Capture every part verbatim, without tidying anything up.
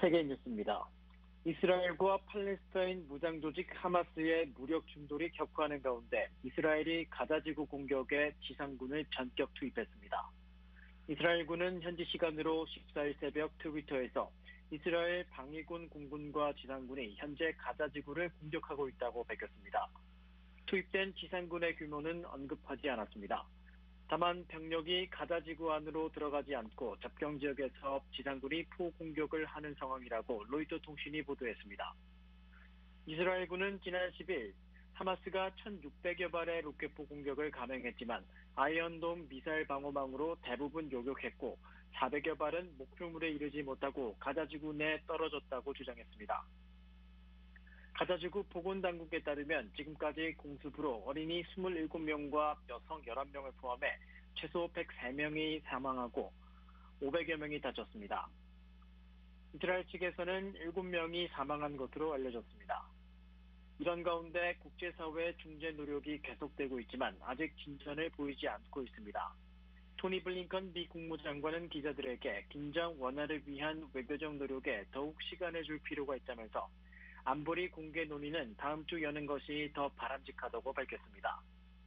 세계 뉴스입니다. 이스라엘과 팔레스타인 무장조직 하마스의 무력 충돌이 격화하는 가운데 이스라엘이 가자지구 공격에 지상군을 전격 투입했습니다. 이스라엘군은 현지 시간으로 십사일 새벽 트위터에서 이스라엘 방위군 공군과 지상군이 현재 가자지구를 공격하고 있다고 밝혔습니다. 투입된 지상군의 규모는 언급하지 않았습니다. 다만 병력이 가자지구 안으로 들어가지 않고 접경 지역에서 지상군이 포공격을 하는 상황이라고 로이터 통신이 보도했습니다. 이스라엘군은 지난 십일 하마스가 천육백여 발의 로켓포 공격을 감행했지만 아이언돔 미사일 방어망으로 대부분 요격했고 사백여 발은 목표물에 이르지 못하고 가자지구 내에 떨어졌다고 주장했습니다. 가자지구 보건당국에 따르면 지금까지 공습으로 어린이 이십칠 명과 여성 열한 명을 포함해 최소 백삼 명이 사망하고 오백여 명이 다쳤습니다. 이스라엘 측에서는 일곱 명이 사망한 것으로 알려졌습니다. 이런 가운데 국제사회의 중재 노력이 계속되고 있지만 아직 진전을 보이지 않고 있습니다. 토니 블링컨 미 국무장관은 기자들에게 긴장 완화를 위한 외교적 노력에 더욱 시간을 줄 필요가 있다면서 안보리 공개 논의는 다음 주 여는 것이 더 바람직하다고 밝혔습니다.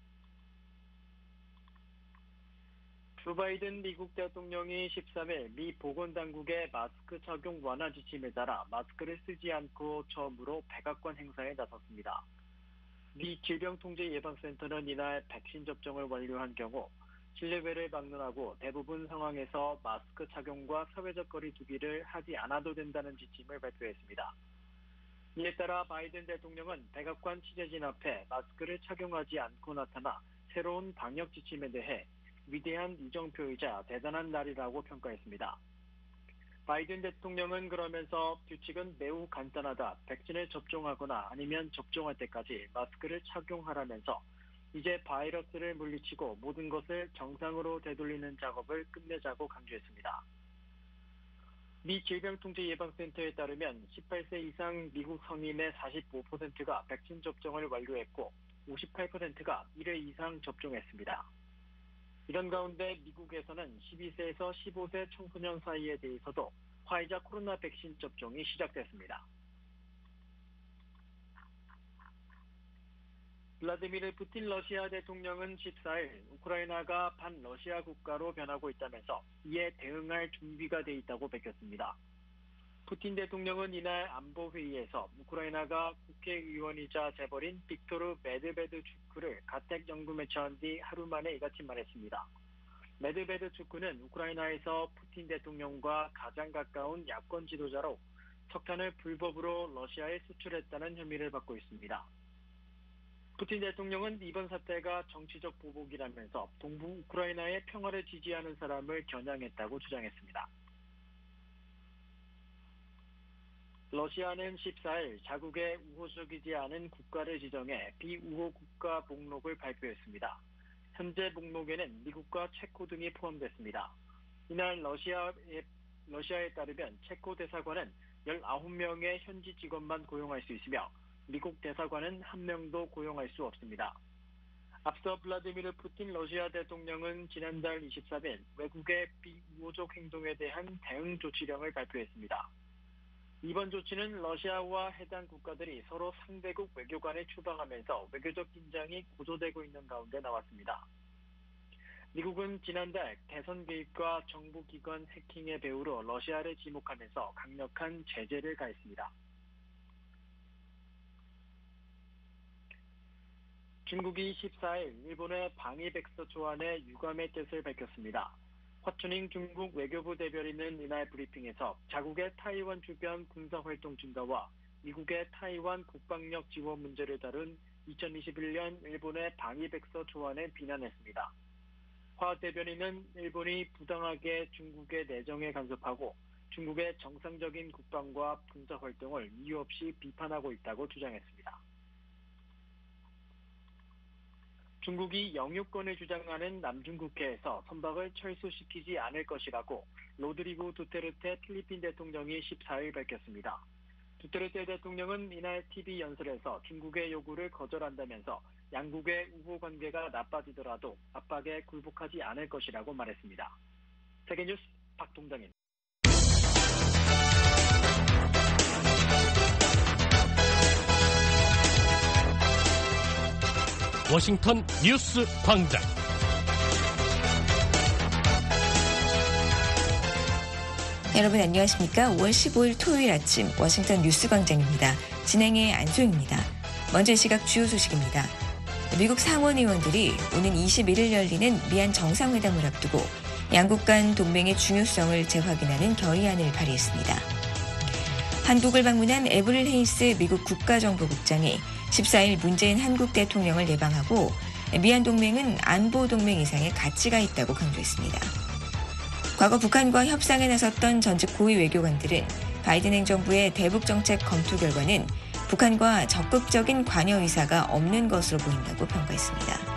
조 바이든 미국 대통령이 십삼일 미 보건당국의 마스크 착용 완화 지침에 따라 마스크를 쓰지 않고 처음으로 백악관 행사에 나섰습니다. 미 질병통제예방센터는 이날 백신 접종을 완료한 경우 실내외를 방문하고 대부분 상황에서 마스크 착용과 사회적 거리 두기를 하지 않아도 된다는 지침을 발표했습니다. 이에 따라 바이든 대통령은 백악관 취재진 앞에 마스크를 착용하지 않고 나타나 새로운 방역 지침에 대해 위대한 이정표이자 대단한 날이라고 평가했습니다. 바이든 대통령은 그러면서 규칙은 매우 간단하다. 백신을 접종하거나 아니면 접종할 때까지 마스크를 착용하라면서 이제 바이러스를 물리치고 모든 것을 정상으로 되돌리는 작업을 끝내자고 강조했습니다. 미 질병통제예방센터에 따르면 십팔 세 이상 미국 성인의 사십오 퍼센트가 백신 접종을 완료했고 오십팔 퍼센트가 일 회 이상 접종했습니다. 이런 가운데 미국에서는 십이 세에서 십오 세 청소년 사이에 대해서도 화이자 코로나 백신 접종이 시작됐습니다. 블라디미르 푸틴 러시아 대통령은 십사일 우크라이나가 반러시아 국가로 변하고 있다면서 이에 대응할 준비가 돼 있다고 밝혔습니다. 푸틴 대통령은 이날 안보회의에서 우크라이나가 국회의원이자 재벌인 빅토르 메드베드추크를 가택연금에 처한 뒤 하루 만에 이같이 말했습니다. 메드베드추크는 우크라이나에서 푸틴 대통령과 가장 가까운 야권 지도자로 석탄을 불법으로 러시아에 수출했다는 혐의를 받고 있습니다. 푸틴 대통령은 이번 사태가 정치적 보복이라면서 동부 우크라이나의 평화를 지지하는 사람을 겨냥했다고 주장했습니다. 러시아는 십사일 자국의 우호적이지 않은 국가를 지정해 비우호 국가 목록을 발표했습니다. 현재 목록에는 미국과 체코 등이 포함됐습니다. 이날 러시아에, 러시아에 따르면 체코 대사관은 열아홉 명의 현지 직원만 고용할 수 있으며 미국 대사관은 한 명도 고용할 수 없습니다. 앞서 블라디미르 푸틴 러시아 대통령은 지난달 이십삼일 외국의 비우호적 행동에 대한 대응 조치령을 발표했습니다. 이번 조치는 러시아와 해당 국가들이 서로 상대국 외교관을 추방하면서 외교적 긴장이 고조되고 있는 가운데 나왔습니다. 미국은 지난달 대선 개입과 정부기관 해킹의 배후로 러시아를 지목하면서 강력한 제재를 가했습니다. 중국이 십사일 일본의 방위백서 초안에 유감의 뜻을 밝혔습니다. 화춘잉 중국 외교부 대변인은 이날 브리핑에서 자국의 타이완 주변 군사활동 증가와 미국의 타이완 국방력 지원 문제를 다룬 이천이십일년 일본의 방위백서 초안을 비난했습니다. 화 대변인은 일본이 부당하게 중국의 내정에 간섭하고 중국의 정상적인 국방과 군사활동을 이유 없이 비판하고 있다고 주장했습니다. 중국이 영유권을 주장하는 남중국해에서 선박을 철수시키지 않을 것이라고 로드리고 두테르테 필리핀 대통령이 십사일 밝혔습니다. 두테르테 대통령은 이날 티비 연설에서 중국의 요구를 거절한다면서 양국의 우호 관계가 나빠지더라도 압박에 굴복하지 않을 것이라고 말했습니다. 세계뉴스 박동정입니다. 워싱턴 뉴스 광장. 여러분 안녕하십니까? 오월 십오일 토요일 아침 워싱턴 뉴스 광장입니다. 진행의 안소영입니다. 먼저 이 시각 주요 소식입니다. 미국 상원 의원들이 오는 이십일일 열리는 미한 정상회담을 앞두고 양국 간 동맹의 중요성을 재확인하는 결의안을 발의했습니다. 한국을 방문한 에브릴 헤이스 미국 국가정보국장이 십사일 문재인 한국 대통령을 예방하고 미한 동맹은 안보 동맹 이상의 가치가 있다고 강조했습니다. 과거 북한과 협상에 나섰던 전직 고위 외교관들은 바이든 행정부의 대북 정책 검토 결과는 북한과 적극적인 관여 의사가 없는 것으로 보인다고 평가했습니다.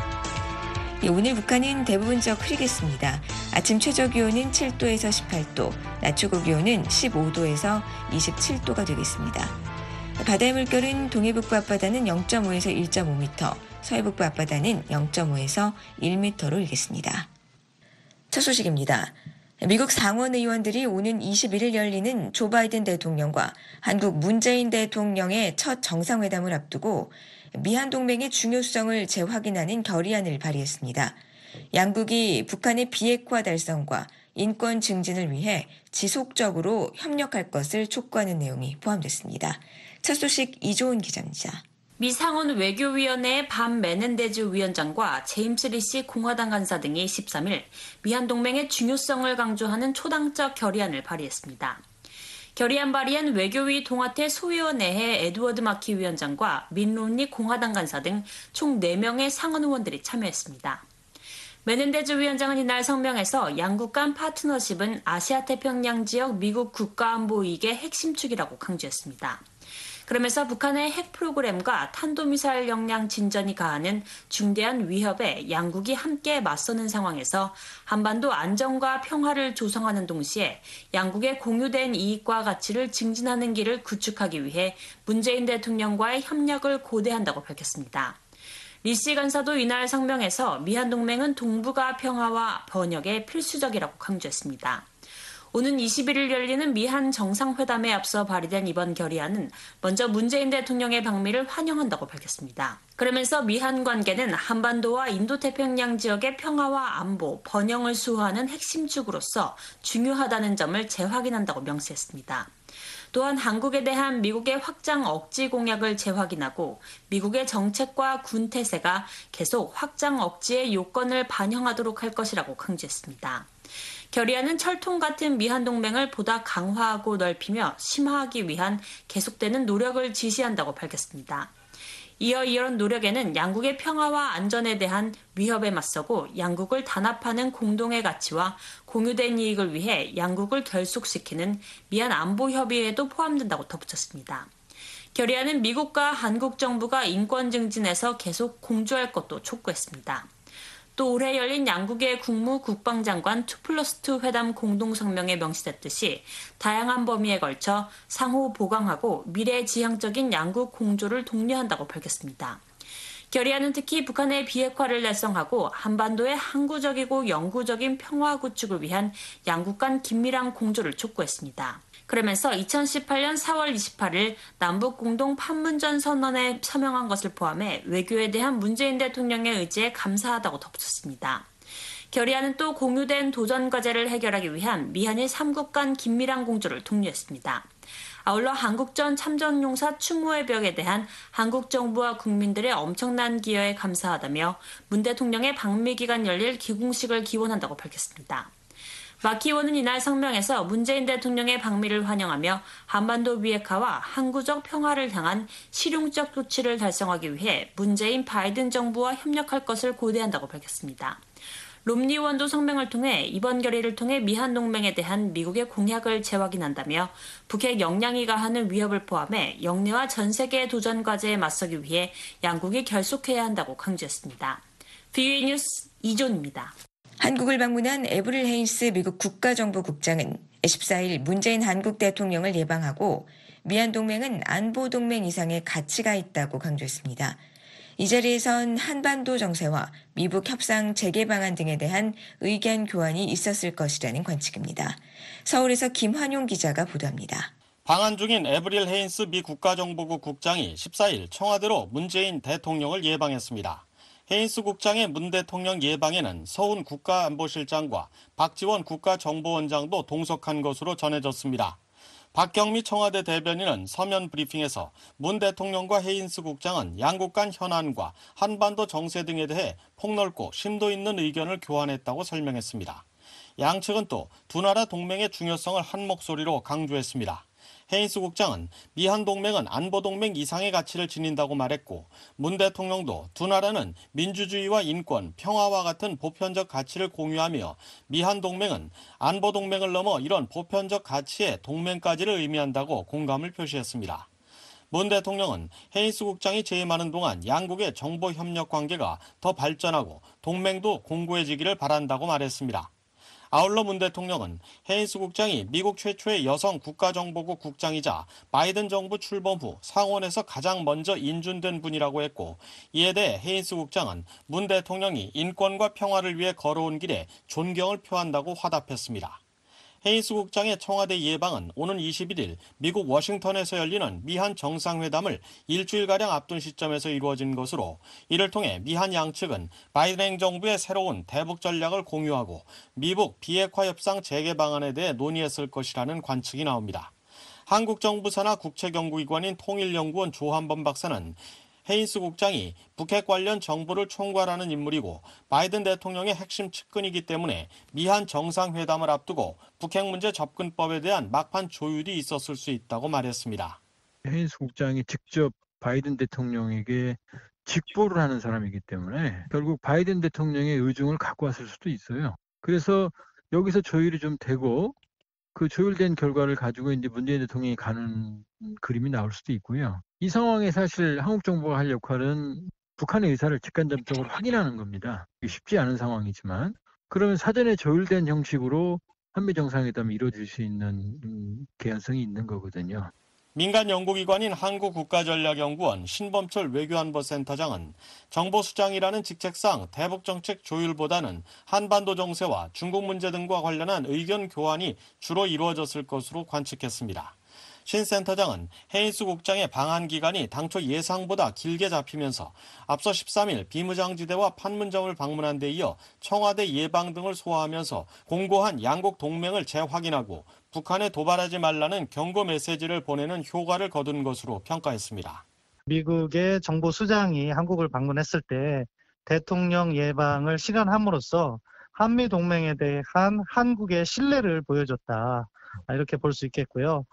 오늘 북한은 대부분 지역 흐리겠습니다. 아침 최저 기온은 칠도에서 십팔도, 낮 최고 기온은 십오도에서 이십칠도가 되겠습니다. 바다의 물결은 동해북부 앞바다는 영점오에서 일점오미터, 서해북부 앞바다는 영점오에서 일미터로 일겠습니다. 첫 소식입니다. 미국 상원 의원들이 오는 이십일일 열리는 조 바이든 대통령과 한국 문재인 대통령의 첫 정상회담을 앞두고 미한 동맹의 중요성을 재확인하는 결의안을 발의했습니다. 양국이 북한의 비핵화 달성과 인권 증진을 위해 지속적으로 협력할 것을 촉구하는 내용이 포함됐습니다. 첫 소식 이조은 기자입니다. 미 상원 외교위원회의 밤 메넨데즈 위원장과 제임스 리시 공화당 간사 등이 십삼일 미한 동맹의 중요성을 강조하는 초당적 결의안을 발의했습니다. 결의안 발의엔 외교위 동아태 소위원회의 에드워드 마키 위원장과 민 롬니 공화당 간사 등 총 네 명의 상원 의원들이 참여했습니다. 메넨데즈 위원장은 이날 성명에서 양국 간 파트너십은 아시아태평양 지역 미국 국가안보 이익의 핵심 축이라고 강조했습니다. 그러면서 북한의 핵 프로그램과 탄도미사일 역량 진전이 가하는 중대한 위협에 양국이 함께 맞서는 상황에서 한반도 안정과 평화를 조성하는 동시에 양국의 공유된 이익과 가치를 증진하는 길을 구축하기 위해 문재인 대통령과의 협력을 고대한다고 밝혔습니다. 리시 간사도 이날 성명에서 미한 동맹은 동북아 평화와 번영에 필수적이라고 강조했습니다. 오는 이십일일 열리는 미한 정상회담에 앞서 발의된 이번 결의안은 먼저 문재인 대통령의 방미를 환영한다고 밝혔습니다. 그러면서 미한 관계는 한반도와 인도태평양 지역의 평화와 안보, 번영을 수호하는 핵심 축으로서 중요하다는 점을 재확인한다고 명시했습니다. 또한 한국에 대한 미국의 확장 억지 공약을 재확인하고 미국의 정책과 군 태세가 계속 확장 억지의 요건을 반영하도록 할 것이라고 강조했습니다. 결의안은 철통 같은 미한 동맹을 보다 강화하고 넓히며 심화하기 위한 계속되는 노력을 지시한다고 밝혔습니다. 이어 이런 노력에는 양국의 평화와 안전에 대한 위협에 맞서고 양국을 단합하는 공동의 가치와 공유된 이익을 위해 양국을 결속시키는 미한 안보협의회도 포함된다고 덧붙였습니다. 결의안은 미국과 한국 정부가 인권 증진에서 계속 공조할 것도 촉구했습니다. 또 올해 열린 양국의 국무 국방장관 투 플러스 투 회담 공동성명에 명시됐듯이 다양한 범위에 걸쳐 상호 보강하고 미래지향적인 양국 공조를 독려한다고 밝혔습니다. 결의안은 특히 북한의 비핵화를 달성하고 한반도의 항구적이고 영구적인 평화 구축을 위한 양국 간 긴밀한 공조를 촉구했습니다. 그러면서 이천십팔년 사월 이십팔일 남북 공동 판문점 선언에 서명한 것을 포함해 외교에 대한 문재인 대통령의 의지에 감사하다고 덧붙였습니다. 결의안은 또 공유된 도전 과제를 해결하기 위한 미한일 삼국 간 긴밀한 공조를 독려했습니다. 아울러 한국전 참전용사 추모의 벽에 대한 한국 정부와 국민들의 엄청난 기여에 감사하다며 문 대통령의 방미 기간 열릴 기공식을 기원한다고 밝혔습니다. 마키 의원은 이날 성명에서 문재인 대통령의 방미를 환영하며 한반도 비핵화와 항구적 평화를 향한 실용적 조치를 달성하기 위해 문재인 바이든 정부와 협력할 것을 고대한다고 밝혔습니다. 롬니 의원도 성명을 통해 이번 결의를 통해 미한 동맹에 대한 미국의 공약을 재확인한다며 북핵 역량이 가하는 위협을 포함해 영내와 전 세계의 도전 과제에 맞서기 위해 양국이 결속해야 한다고 강조했습니다. 브이오에이 뉴스 이존입니다. 한국을 방문한 에브릴 헤이스 미국 국가정보국장은 십사일 문재인 한국 대통령을 예방하고 미한 동맹은 안보 동맹 이상의 가치가 있다고 강조했습니다. 이 자리에선 한반도 정세와 미북 협상 재개 방안 등에 대한 의견 교환이 있었을 것이라는 관측입니다. 서울에서 김환용 기자가 보도합니다. 방한 중인 에브릴 헤인스 미 국가정보국 국장이 십사일 청와대로 문재인 대통령을 예방했습니다. 헤인스 국장의 문 대통령 예방에는 서훈 국가안보실장과 박지원 국가정보원장도 동석한 것으로 전해졌습니다. 박경미 청와대 대변인은 서면 브리핑에서 문 대통령과 헤인스 국장은 양국 간 현안과 한반도 정세 등에 대해 폭넓고 심도 있는 의견을 교환했다고 설명했습니다. 양측은 또 두 나라 동맹의 중요성을 한 목소리로 강조했습니다. 헤인스 국장은 미한 동맹은 안보 동맹 이상의 가치를 지닌다고 말했고, 문 대통령도 두 나라는 민주주의와 인권, 평화와 같은 보편적 가치를 공유하며 미한 동맹은 안보 동맹을 넘어 이런 보편적 가치의 동맹까지를 의미한다고 공감을 표시했습니다. 문 대통령은 헤인스 국장이 재임하는 동안 양국의 정보 협력 관계가 더 발전하고 동맹도 공고해지기를 바란다고 말했습니다. 아울러 문 대통령은 헤인스 국장이 미국 최초의 여성 국가정보국 국장이자 바이든 정부 출범 후 상원에서 가장 먼저 인준된 분이라고 했고, 이에 대해 헤인스 국장은 문 대통령이 인권과 평화를 위해 걸어온 길에 존경을 표한다고 화답했습니다. 헤인스 국장의 청와대 예방은 오는 이십일일 미국 워싱턴에서 열리는 미한 정상회담을 일주일가량 앞둔 시점에서 이루어진 것으로, 이를 통해 미한 양측은 바이든 행정부의 새로운 대북 전략을 공유하고 미북 비핵화 협상 재개 방안에 대해 논의했을 것이라는 관측이 나옵니다. 한국 정부 산하 국책연구기관인 통일연구원 조한범 박사는 헤인스 국장이 북핵 관련 정보를 총괄하는 인물이고 바이든 대통령의 핵심 측근이기 때문에 미한 정상회담을 앞두고 북핵 문제 접근법에 대한 막판 조율이 있었을 수 있다고 말했습니다. 헤인스 국장이 직접 바이든 대통령에게 직보를 하는 사람이기 때문에 결국 바이든 대통령의 의중을 갖고 왔을 수도 있어요. 그래서 여기서 조율이 좀 되고 그 조율된 결과를 가지고 이제 문재인 대통령이 가는 그림이 나올 수도 있고요. 이 상황에 사실 한국 정부가 할 역할은 북한의 의사를 직간접적으로 확인하는 겁니다. 쉽지 않은 상황이지만, 그러면 사전에 조율된 형식으로 한미 정상회담이 이루어질 수 있는 음, 개연성이 있는 거거든요. 민간 연구기관인 한국국가전략연구원 신범철 외교안보센터장은 정보수장이라는 직책상 대북정책 조율보다는 한반도 정세와 중국 문제 등과 관련한 의견 교환이 주로 이루어졌을 것으로 관측했습니다. 신 센터장은 헤인스 국장의 방한 기간이 당초 예상보다 길게 잡히면서 앞서 십삼일 비무장지대와 판문점을 방문한 데 이어 청와대 예방 등을 소화하면서 공고한 양국 동맹을 재확인하고 북한에 도발하지 말라는 경고 메시지를 보내는 효과를 거둔 것으로 평가했습니다. 미국의 정보수장이 한국을 방문했을 때 대통령 예방을 실현함으로써 한미 동맹에 대한 한국의 신뢰를 보여줬다. 이렇게 볼 수 있겠고요.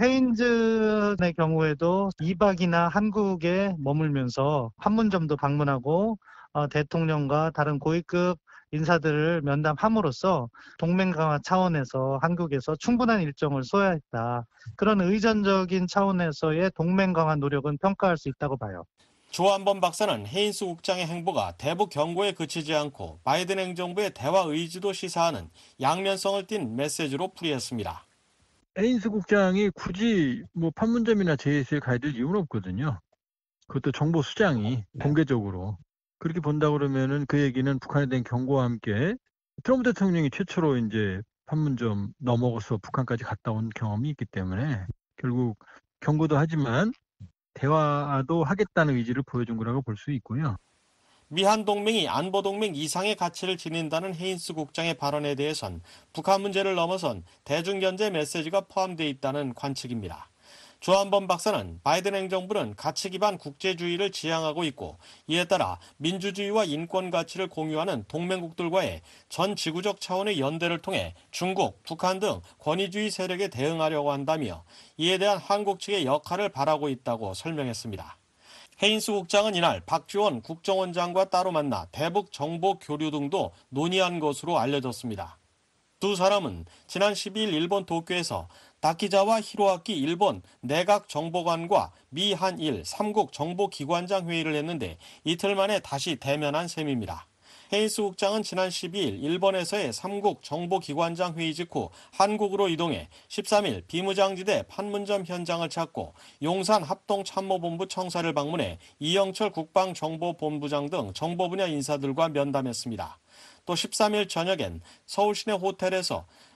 헤인즈의 경우에도 이박이나 한국에 머물면서 판문점도 방문하고 어, 대통령과 다른 고위급 인사들을 면담함으로써 동맹 강화 차원에서 한국에서 충분한 일정을 소화했다. 그런 의전적인 차원에서의 동맹 강화 노력은 평가할 수 있다고 봐요. 조한범 박사는 헤인스 국장의 행보가 대북 경고에 그치지 않고 바이든 행정부의 대화 의지도 시사하는 양면성을 띤 메시지로 풀이했습니다. 헤인스 국장이 굳이 뭐 판문점이나 제이에스에 가야 될 이유는 없거든요. 그것도 정보 수장이 공개적으로 그렇게 본다 그러면은 그 얘기는 북한에 대한 경고와 함께 트럼프 대통령이 최초로 이제 판문점 넘어가서 북한까지 갔다 온 경험이 있기 때문에 결국 경고도 하지만 대화도 하겠다는 의지를 보여준 거라고 볼 수 있고요. 미한 동맹이 안보 동맹 이상의 가치를 지닌다는 헤인스 국장의 발언에 대해선 북한 문제를 넘어선 대중견제 메시지가 포함되어 있다는 관측입니다. 조한범 박사는 바이든 행정부는 가치 기반 국제주의를 지향하고 있고, 이에 따라 민주주의와 인권 가치를 공유하는 동맹국들과의 전 지구적 차원의 연대를 통해 중국, 북한 등 권위주의 세력에 대응하려고 한다며 이에 대한 한국 측의 역할을 바라고 있다고 설명했습니다. 헤인스 국장은 이날 박지원 국정원장과 따로 만나 대북 정보 교류 등도 논의한 것으로 알려졌습니다. 두 사람은 지난 십이일 일본 도쿄에서 다키자와 히로아키 일본 내각정보관과 미한일 삼국 정보기관장 회의를 했는데 이틀 만에 다시 대면한 셈입니다. 헤인스 국장은 지난 십이일 일본에서의 삼국 정보기관장 회의 직후 한국으로 이동해 십삼일 비무장지대 판문점 현장을 찾고 용산 합동참모본부 청사를 방문해 이영철 국방정보본부장 등 정보 분야 인사들과 면담했습니다. 또 십삼일 저녁엔 서울 시내 호텔에서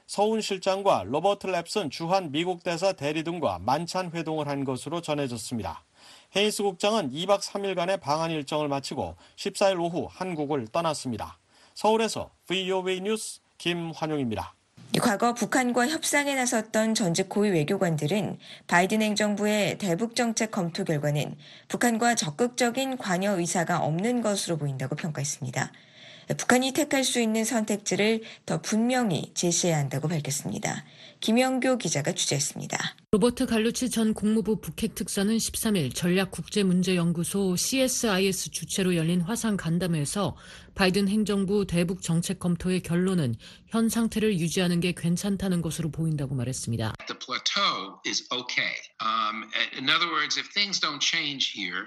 서훈 실장과 로버트 랩슨 주한 미국 대사 대리 등과 만찬 회동을 한 것으로 전해졌습니다. 헤인스 국장은 이 박 삼 일간의 방한 일정을 마치고 십사 일 오후 한국을 떠났습니다. 서울에서 브이오에이 뉴스 김환용입니다. 과거 북한과 협상에 나섰던 전직 고위 외교관들은 바이든 행정부의 대북 정책 검토 결과는 북한과 적극적인 관여 의사가 없는 것으로 보인다고 평가했습니다. 북한이 택할 수 있는 선택지를 더 분명히 제시해야 한다고 밝혔습니다. 김영교 기자가 취재했습니다. 로버트 갈루치 전 국무부 북핵 특사는 십삼 일 전략국제문제연구소 씨에스아이에스 주최로 열린 화상 간담회에서 바이든 행정부 대북 정책 검토의 결론은 현 상태를 유지하는 게 괜찮다는 것으로 보인다고 말했습니다. The plateau is okay. Um, in other words, if things don't change here,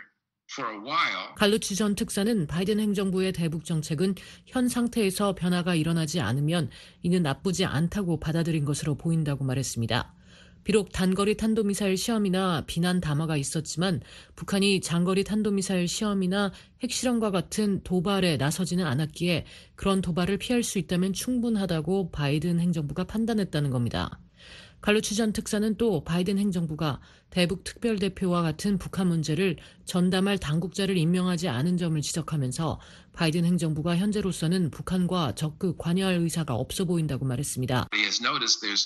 갈루치 전 특사는 바이든 행정부의 대북 정책은 현 상태에서 변화가 일어나지 않으면 이는 나쁘지 않다고 받아들인 것으로 보인다고 말했습니다. 비록 단거리 탄도미사일 시험이나 비난 담화가 있었지만 북한이 장거리 탄도미사일 시험이나 핵실험과 같은 도발에 나서지는 않았기에 그런 도발을 피할 수 있다면 충분하다고 바이든 행정부가 판단했다는 겁니다. 갈루치 전 특사는 또 바이든 행정부가 대북 특별대표와 같은 북한 문제를 전담할 당국자를 임명하지 않은 점을 지적하면서 바이든 행정부가 현재로서는 북한과 적극 관여할 의사가 없어 보인다고 말했습니다. He has noticed there's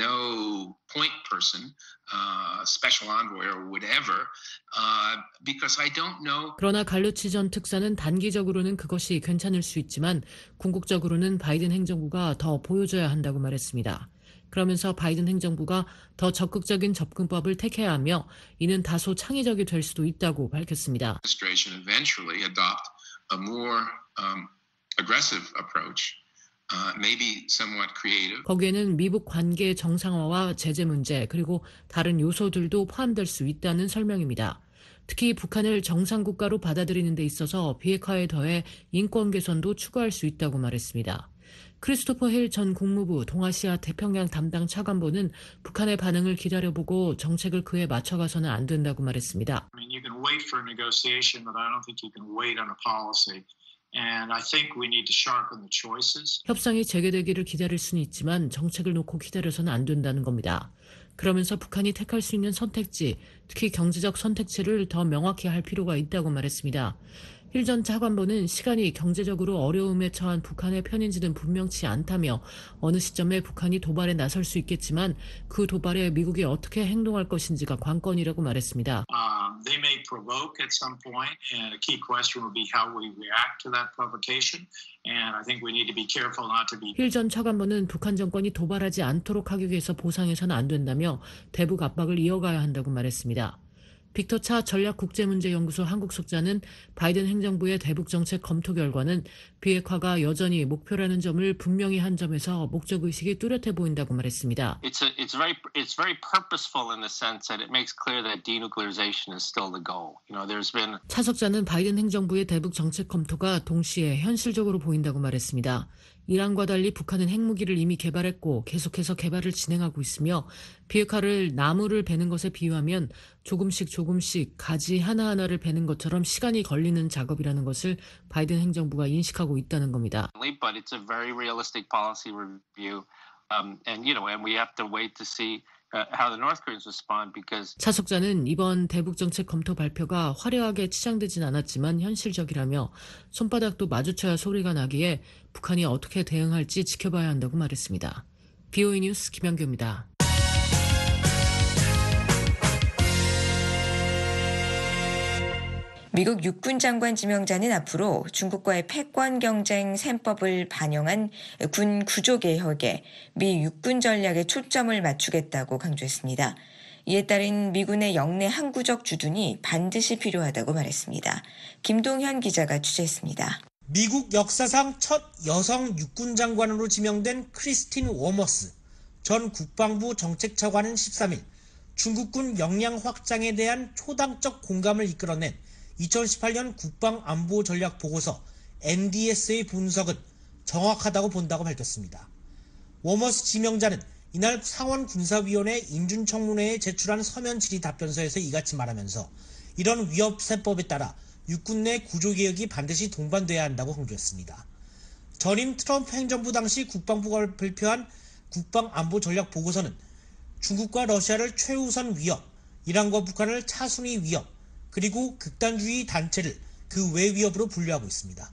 no point person, uh, special envoy or whatever, uh, because I don't know. 그러나 갈루치 전 특사는 단기적으로는 그것이 괜찮을 수 있지만 궁극적으로는 바이든 행정부가 더 보여줘야 한다고 말했습니다. 그러면서 바이든 행정부가 더 적극적인 접근법을 택해야 하며 이는 다소 창의적이 될 수도 있다고 밝혔습니다. Administration eventually adopt a more um, aggressive approach, uh, maybe somewhat creative. 거기에는 미북 관계 정상화와 제재 문제 그리고 다른 요소들도 포함될 수 있다는 설명입니다. 특히 북한을 정상국가로 받아들이는 데 있어서 비핵화에 더해 인권 개선도 추구할 수 있다고 말했습니다. 크리스토퍼 힐 전 국무부 동아시아 태평양 담당 차관보는 북한의 반응을 기다려보고 정책을 그에 맞춰가서는 안 된다고 말했습니다. I mean, you can wait for a negotiation, but I don't think you can wait on a policy. And I think we need to sharpen the choices. 협상이 재개되기를 기다릴 수는 있지만 정책을 놓고 기다려서는 안 된다는 겁니다. 그러면서 북한이 택할 수 있는 선택지, 특히 경제적 선택지를 더 명확히 할 필요가 있다고 말했습니다. 힐 전 차관보는 시간이 경제적으로 어려움에 처한 북한의 편인지는 분명치 않다며 어느 시점에 북한이 도발에 나설 수 있겠지만 그 도발에 미국이 어떻게 행동할 것인지가 관건이라고 말했습니다. Um, they may provoke at some point, and a key question will be how we react to that provocation. And I think we need to be careful not to be. 힐 전 차관보는 북한 정권이 도발하지 않도록 하기 위해서 보상해서는 안 된다며 대북 압박을 이어가야 한다고 말했습니다. 빅터 차 전략국제문제연구소 한국석자는 바이든 행정부의 대북 정책 검토 결과는 비핵화가 여전히 목표라는 점을 분명히 한 점에서 목적의식이 뚜렷해 보인다고 말했습니다. It's a, it's very it's very purposeful in the sense that it makes clear that denuclearization is still the goal. You know, there's been 차 석자는 바이든 행정부의 대북 정책 검토가 동시에 현실적으로 보인다고 말했습니다. 이란과 달리 북한은 핵무기를 이미 개발했고 계속해서 개발을 진행하고 있으며 비핵화를 나무를 베는 것에 비유하면 조금씩 조금씩 가지 하나하나를 베는 것처럼 시간이 걸리는 작업이라는 것을 바이든 행정부가 인식하고 있다는 겁니다. but it's a very realistic policy review, um, and you know, and we have to wait to see how the North Koreans respond because. 차 석자는 이번 대북 정책 검토 발표가 화려하게 치장되진 않았지만 현실적이라며 손바닥도 마주쳐야 소리가 나기에 북한이 어떻게 대응할지 지켜봐야 한다고 말했습니다. 브이오에이 뉴스 김영규입니다. 미국 육군 장관 지명자는 앞으로 중국과의 패권 경쟁 셈법을 반영한 군 구조 개혁에 미 육군 전략에 초점을 맞추겠다고 강조했습니다. 이에 따른 미군의 영내 항구적 주둔이 반드시 필요하다고 말했습니다. 김동현 기자가 취재했습니다. 미국 역사상 첫 여성 육군 장관으로 지명된 크리스틴 워머스 전 국방부 정책차관은 십삼 일 중국군 역량 확장에 대한 초당적 공감을 이끌어낸 이천십팔 년 국방안보전략보고서 엔디에스의 분석은 정확하다고 본다고 밝혔습니다. 워머스 지명자는 이날 상원군사위원회 인준청문회에 제출한 서면 질의 답변서에서 이같이 말하면서 이런 위협세법에 따라 육군 내 구조개혁이 반드시 동반돼야 한다고 강조했습니다. 전임 트럼프 행정부 당시 국방부가 발표한 국방안보전략보고서는 중국과 러시아를 최우선 위협, 이란과 북한을 차순위 위협, 그리고 극단주의 단체를 그 외 위협으로 분류하고 있습니다.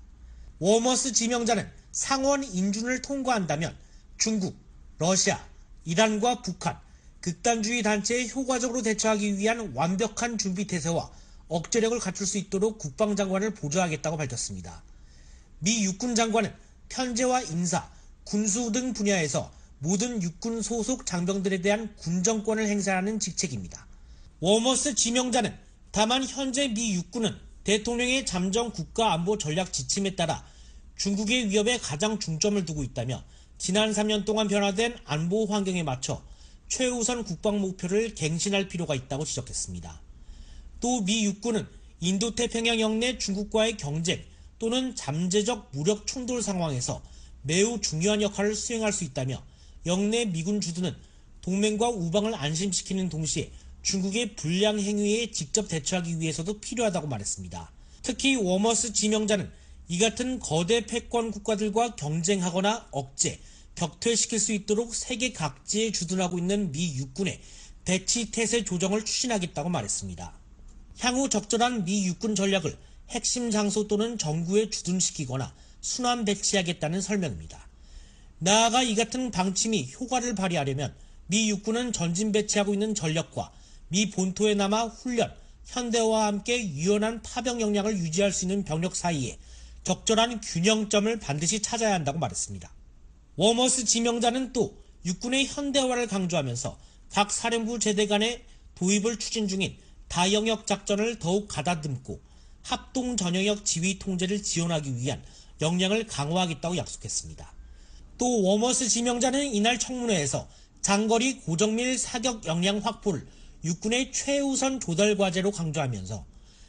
워머스 지명자는 상원 인준을 통과한다면 중국, 러시아, 이란과 북한, 극단주의 단체에 효과적으로 대처하기 위한 완벽한 준비태세와 억제력을 갖출 수 있도록 국방장관을 보좌하겠다고 밝혔습니다. 미 육군 장관은 편제와 인사, 군수 등 분야에서 모든 육군 소속 장병들에 대한 군정권을 행사하는 직책입니다. 워머스 지명자는 다만 현재 미 육군은 대통령의 잠정 국가안보 전략 지침에 따라 중국의 위협에 가장 중점을 두고 있다며 지난 삼 년 동안 변화된 안보 환경에 맞춰 최우선 국방 목표를 갱신할 필요가 있다고 지적했습니다. 또 미 육군은 인도태평양 영내 중국과의 경쟁 또는 잠재적 무력 충돌 상황에서 매우 중요한 역할을 수행할 수 있다며 영내 미군 주둔은 동맹과 우방을 안심시키는 동시에 중국의 불량 행위에 직접 대처하기 위해서도 필요하다고 말했습니다. 특히 워머스 지명자는 이 같은 거대 패권 국가들과 경쟁하거나 억제, 격퇴시킬 수 있도록 세계 각지에 주둔하고 있는 미 육군의 배치 태세 조정을 추진하겠다고 말했습니다. 향후 적절한 미 육군 전략을 핵심 장소 또는 정구에 주둔시키거나 순환 배치하겠다는 설명입니다. 나아가 이 같은 방침이 효과를 발휘하려면 미 육군은 전진 배치하고 있는 전력과 미 본토에 남아 훈련, 현대화와 함께 유연한 파병 역량을 유지할 수 있는 병력 사이에 적절한 균형점을 반드시 찾아야 한다고 말했습니다. 워머스 지명자는 또 육군의 현대화를 강조하면서 각 사령부 제대 간의 도입을 추진 중인 다영역 작전을 더욱 가다듬고 합동 전영역 지휘 통제를 지원하기 위한 역량을 강화하겠다고 약속했습니다. 또 워머스 지명자는 이날 청문회에서 장거리 고정밀 사격 역량 확보를 육군의 최우선 조달 과제로 강조하면서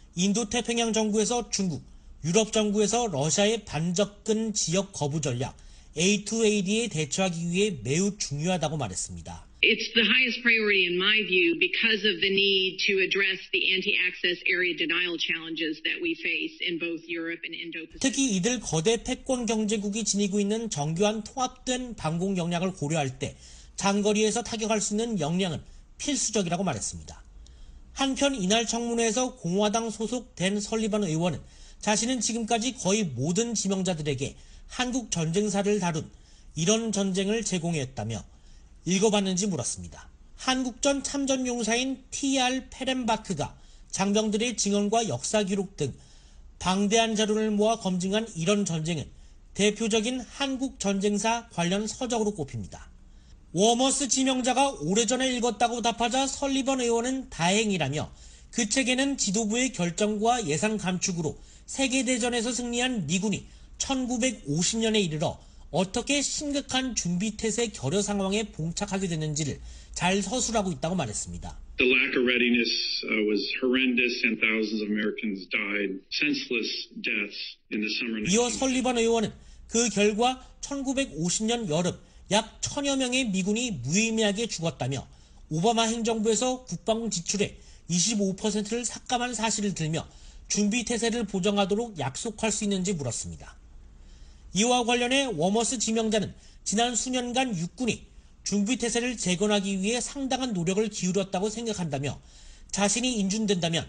인도태평양 정구에서 중국, 유럽 정구에서 러시아의 반접근 지역 거부 전략 에이 투 에이 디에 대처하기 위해 매우 중요하다고 말했습니다. It's the highest priority in my view because of the need to address the anti-access area denial challenges that we face in both Europe and Indo-Pacific. 특히 이들 거대 패권 경제국이 지니고 있는 정교한 통합된 방공 역량을 고려할 때 장거리에서 타격할 수 있는 역량은 필수적이라고 말했습니다. 한편 이날 청문회에서 공화당 소속 댄 설리번 의원은 자신은 지금까지 거의 모든 지명자들에게 한국 전쟁사를 다룬 이런 전쟁을 제공했다며 읽어봤는지 물었습니다. 한국전 참전용사인 티 알 페렌바크가 장병들의 증언과 역사 기록 등 방대한 자료를 모아 검증한 이런 전쟁은 대표적인 한국 전쟁사 관련 서적으로 꼽힙니다. 워머스 지명자가 오래전에 읽었다고 답하자 설리번 의원은 다행이라며 그 책에는 지도부의 결정과 예산 감축으로 세계대전에서 승리한 미군이 천구백오십 년에 이르러 어떻게 심각한 준비태세 결여 상황에 봉착하게 됐는지를 잘 서술하고 있다고 말했습니다. The lack of readiness uh, was horrendous and thousands of Americans died senseless deaths in the summer. 이어 설리번 의원은 그 결과 천구백오십 년 여름 약 천여 명의 미군이 무의미하게 죽었다며 오바마 행정부에서 국방 지출의 이십오 퍼센트를 삭감한 사실을 들며 준비태세를 보장하도록 약속할 수 있는지 물었습니다. 이와 관련해 워머스 지명자는 지난 수년간 육군이 준비태세를 재건하기 위해 상당한 노력을 기울였다고 생각한다며 자신이 인준된다면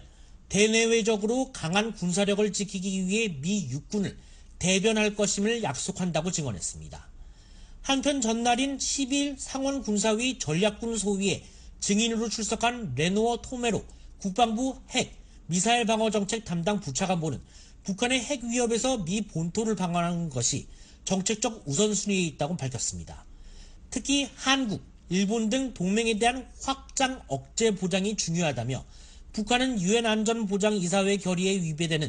대내외적으로 강한 군사력을 지키기 위해 미 육군을 대변할 것임을 약속한다고 증언했습니다. 한편 전날인 십 일 상원 군사위 전략군 소위에 증인으로 출석한 레노어 토메로 국방부 핵, 미사일 방어 정책 담당 부차관보는 북한의 핵 위협에서 미 본토를 방어하는 것이 정책적 우선순위에 있다고 밝혔습니다. 특히 한국, 일본 등 동맹에 대한 확장 억제 보장이 중요하다며 북한은 유엔 안전보장이사회 결의에 위배되는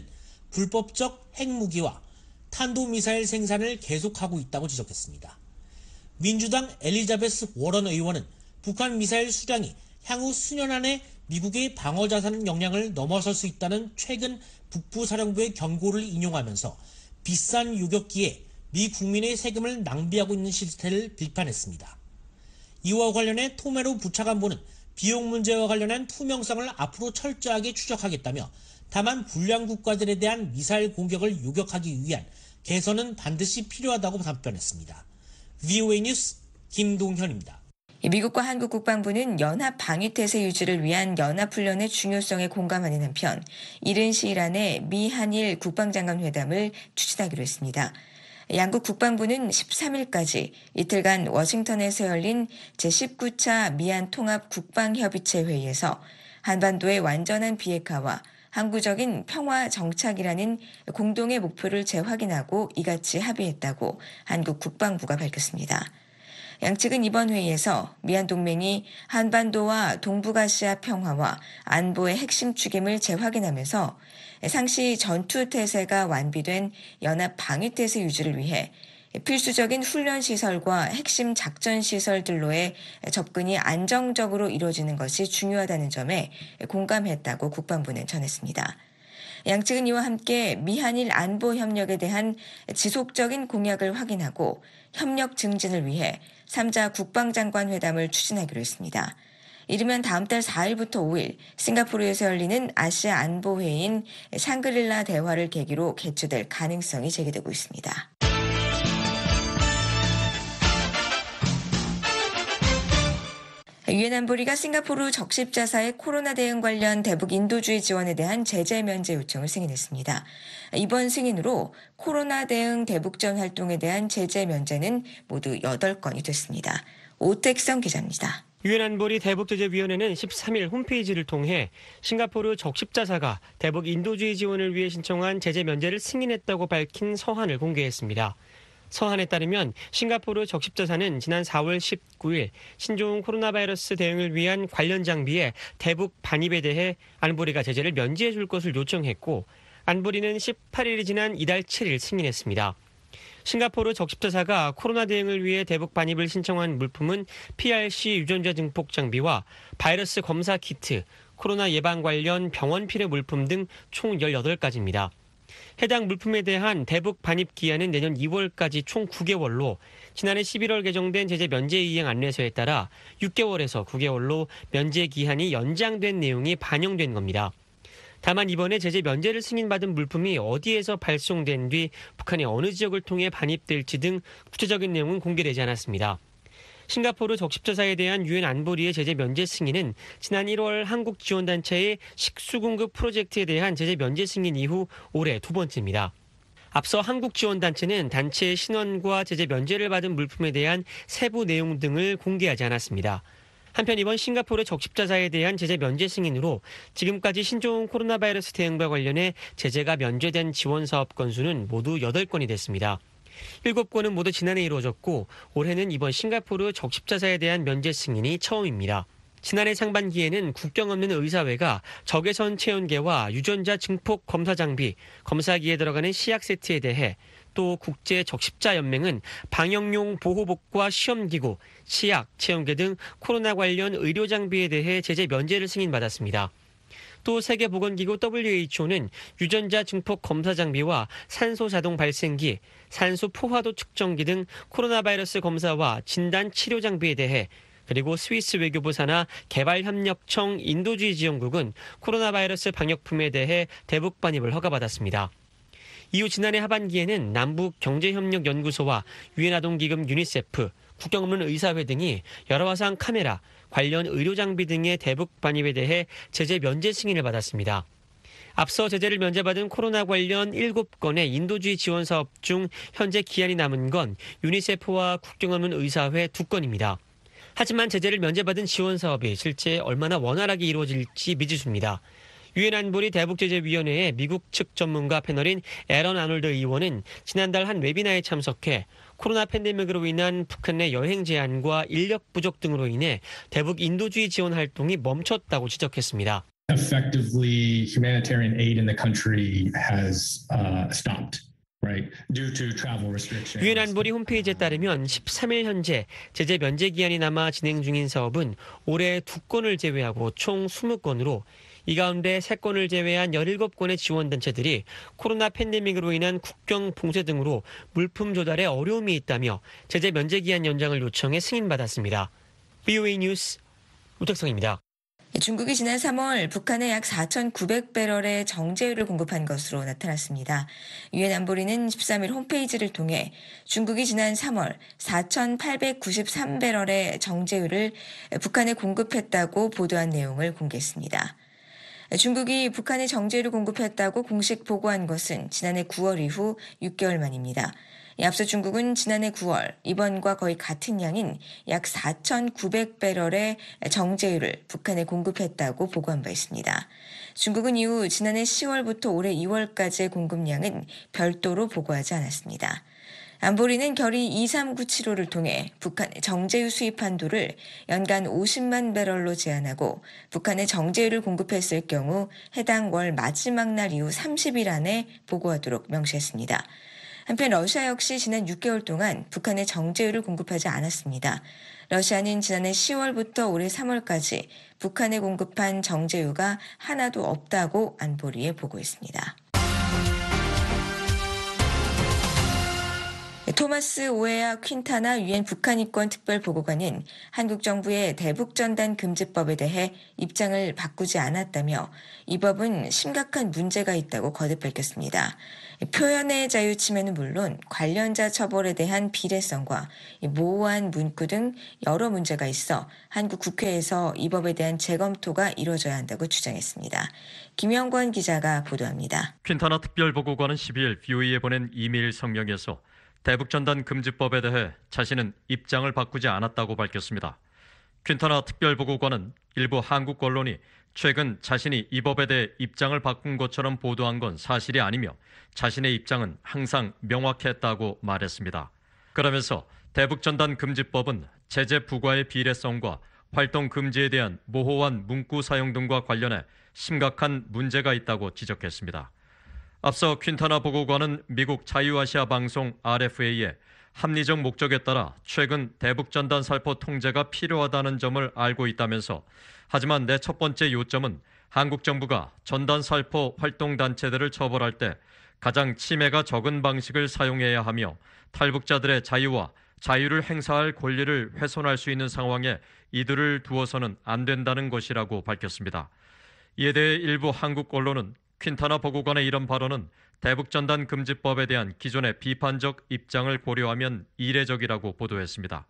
불법적 핵무기와 탄도미사일 생산을 계속하고 있다고 지적했습니다. 민주당 엘리자베스 워런 의원은 북한 미사일 수량이 향후 수년 안에 미국의 방어자산 역량을 넘어설 수 있다는 최근 북부사령부의 경고를 인용하면서 비싼 요격기에 미 국민의 세금을 낭비하고 있는 실태를 비판했습니다. 이와 관련해 토메로 부차관보는 비용 문제와 관련한 투명성을 앞으로 철저하게 추적하겠다며 다만 불량 국가들에 대한 미사일 공격을 요격하기 위한 개선은 반드시 필요하다고 답변했습니다. 브이오에이 뉴스 김동현입니다. 미국과 한국 국방부는 연합 방위태세 유지를 위한 연합훈련의 중요성에 공감하는 한편 이른 시일 안에 미 한일 국방장관 회담을 추진하기로 했습니다. 양국 국방부는 십삼 일까지 이틀간 워싱턴에서 열린 제십구 차 미한 통합 국방협의체 회의에서 한반도의 완전한 비핵화와 항구적인 평화 정착이라는 공동의 목표를 재확인하고 이같이 합의했다고 한국 국방부가 밝혔습니다. 양측은 이번 회의에서 미한 동맹이 한반도와 동북아시아 평화와 안보의 핵심 축임을 재확인하면서 상시 전투태세가 완비된 연합 방위태세 유지를 위해 필수적인 훈련시설과 핵심 작전시설들로의 접근이 안정적으로 이루어지는 것이 중요하다는 점에 공감했다고 국방부는 전했습니다. 양측은 이와 함께 미한일 안보 협력에 대한 지속적인 공약을 확인하고 협력 증진을 위해 삼 자 국방장관 회담을 추진하기로 했습니다. 이르면 다음 달 사 일부터 오 일 싱가포르에서 열리는 아시아 안보회의인 샹그릴라 대화를 계기로 개최될 가능성이 제기되고 있습니다. 유엔 안보리가 싱가포르 적십자사의 코로나 대응 관련 대북 인도주의 지원에 대한 제재 면제 요청을 승인했습니다. 이번 승인으로 코로나 대응 대북전 활동에 대한 제재 면제는 모두 여덟 건이 됐습니다. 오택성 기자입니다. 유엔 안보리 대북제재위원회는 십삼 일 홈페이지를 통해 싱가포르 적십자사가 대북 인도주의 지원을 위해 신청한 제재 면제를 승인했다고 밝힌 서한을 공개했습니다. 서한에 따르면 싱가포르 적십자사는 지난 사월 십구일 신종 코로나 바이러스 대응을 위한 관련 장비의 대북 반입에 대해 안보리가 제재를 면제해 줄 것을 요청했고 안보리는 십팔 일이 지난 이달 칠 일 승인했습니다. 싱가포르 적십자사가 코로나 대응을 위해 대북 반입을 신청한 물품은 피알씨 유전자 증폭 장비와 바이러스 검사 키트, 코로나 예방 관련 병원 필요 물품 등 총 열여덟 가지입니다. 해당 물품에 대한 대북 반입 기한은 내년 이월까지 총 구 개월로 지난해 십일월 개정된 제재 면제 이행 안내서에 따라 육 개월에서 구 개월로 면제 기한이 연장된 내용이 반영된 겁니다. 다만 이번에 제재 면제를 승인받은 물품이 어디에서 발송된 뒤 북한이 어느 지역을 통해 반입될지 등 구체적인 내용은 공개되지 않았습니다. 싱가포르 적십자사에 대한 유엔 안보리의 제재 면제 승인은 지난 일월 한국 지원단체의 식수 공급 프로젝트에 대한 제재 면제 승인 이후 올해 두 번째입니다. 앞서 한국 지원단체는 단체의 신원과 제재 면제를 받은 물품에 대한 세부 내용 등을 공개하지 않았습니다. 한편 이번 싱가포르 적십자사에 대한 제재 면제 승인으로 지금까지 신종 코로나 바이러스 대응과 관련해 제재가 면제된 지원 사업 건수는 모두 여덟 건이 됐습니다. 일곱 건은 모두 지난해 이루어졌고 올해는 이번 싱가포르 적십자사에 대한 면제 승인이 처음입니다. 지난해 상반기에는 국경 없는 의사회가 적외선 체온계와 유전자 증폭 검사 장비, 검사기에 들어가는 시약 세트에 대해 또 국제 적십자 연맹은 방역용 보호복과 시험기구, 시약, 체온계 등 코로나 관련 의료 장비에 대해 제재 면제를 승인받았습니다. 또 세계보건기구 더블유에이치오는 유전자 증폭 검사 장비와 산소 자동 발생기, 산소 포화도 측정기 등 코로나 바이러스 검사와 진단 치료 장비에 대해 그리고 스위스 외교부 산하 개발협력청 인도주의 지원국은 코로나 바이러스 방역품에 대해 대북 반입을 허가받았습니다. 이후 지난해 하반기에는 남북경제협력연구소와 유엔아동기금 유니세프, 국경 없는 의사회 등이 열화상 카메라, 관련 의료장비 등의 대북 반입에 대해 제재 면제 승인을 받았습니다. 앞서 제재를 면제받은 코로나 관련 일곱 건의 인도주의 지원 사업 중 현재 기한이 남은 건 유니세프와 국경 없는 의사회 두 건입니다. 하지만 제재를 면제받은 지원 사업이 실제 얼마나 원활하게 이루어질지 미지수입니다. 유엔 안보리 대북제재위원회의 미국 측 전문가 패널인 에런 아놀드 의원은 지난달 한 웨비나에 참석해 코로나 팬데믹으로 인한 북한 내 여행 제한과 인력 부족 등으로 인해 대북 인도주의 지원 활동이 멈췄다고 지적했습니다. Effectively, humanitarian aid in the country has uh, stopped. 유엔 안보리 홈페이지에 따르면 십삼 일 현재 제재 면제 기한이 남아 진행 중인 사업은 올해 두 건을 제외하고 총 이십 건으로 이 가운데 세 건을 제외한 열일곱 건의 지원단체들이 코로나 팬데믹으로 인한 국경 봉쇄 등으로 물품 조달에 어려움이 있다며 제재 면제 기한 연장을 요청해 승인받았습니다. 브이오에이 뉴스 우택성입니다. 중국이 지난 삼월 북한에 약 사천구백 배럴의 정제유를 공급한 것으로 나타났습니다. 유엔 안보리는 십삼일 홈페이지를 통해 중국이 지난 삼월 사천팔백구십삼 배럴의 정제유를 북한에 공급했다고 보도한 내용을 공개했습니다. 중국이 북한에 정제유를 공급했다고 공식 보고한 것은 지난해 구월 이후 육 개월 만입니다. 앞서 중국은 지난해 구월 이번과 거의 같은 양인 약 사천구백 배럴의 정제유를 북한에 공급했다고 보고한 바 있습니다. 중국은 이후 지난해 시월부터 올해 이월까지의 공급량은 별도로 보고하지 않았습니다. 안보리는 결의 이삼구칠오를 통해 북한의 정제유 수입 한도를 연간 오십만 배럴로 제한하고 북한에 정제유를 공급했을 경우 해당 월 마지막 날 이후 삼십 일 안에 보고하도록 명시했습니다. 한편 러시아 역시 지난 육 개월 동안 북한에 정제유를 공급하지 않았습니다. 러시아는 지난해 시월부터 올해 삼월까지 북한에 공급한 정제유가 하나도 없다고 안보리에 보고했습니다. 토마스 오에아 퀸타나 유엔 북한인권 특별보고관은 한국 정부의 대북전단 금지법에 대해 입장을 바꾸지 않았다며 이 법은 심각한 문제가 있다고 거듭 밝혔습니다. 표현의 자유 침해는 물론 관련자 처벌에 대한 비례성과 모호한 문구 등 여러 문제가 있어 한국 국회에서 이 법에 대한 재검토가 이루어져야 한다고 주장했습니다. 김영권 기자가 보도합니다. 퀸타나 특별보고관은 십이일 비오이에 보낸 이메일 성명에서 대북전단 금지법에 대해 자신은 입장을 바꾸지 않았다고 밝혔습니다. 퀸타나 특별보고관은 일부 한국 언론이 최근 자신이 이 법에 대해 입장을 바꾼 것처럼 보도한 건 사실이 아니며 자신의 입장은 항상 명확했다고 말했습니다. 그러면서 대북전단 금지법은 제재 부과의 비례성과 활동 금지에 대한 모호한 문구 사용 등과 관련해 심각한 문제가 있다고 지적했습니다. 앞서 퀸타나 보고관은 미국 자유아시아 방송 알에프에이에 합리적 목적에 따라 최근 대북전단 살포 통제가 필요하다는 점을 알고 있다면서 하지만 내 첫 번째 요점은 한국 정부가 전단 살포 활동단체들을 처벌할 때 가장 침해가 적은 방식을 사용해야 하며 탈북자들의 자유와 자유를 행사할 권리를 훼손할 수 있는 상황에 이들을 두어서는 안 된다는 것이라고 밝혔습니다. 이에 대해 일부 한국 언론은 퀸타나 보고관의 이런 발언은 대북전단 금지법에 대한 기존의 비판적 입장을 고려하면 이례적이라고 보도했습니다.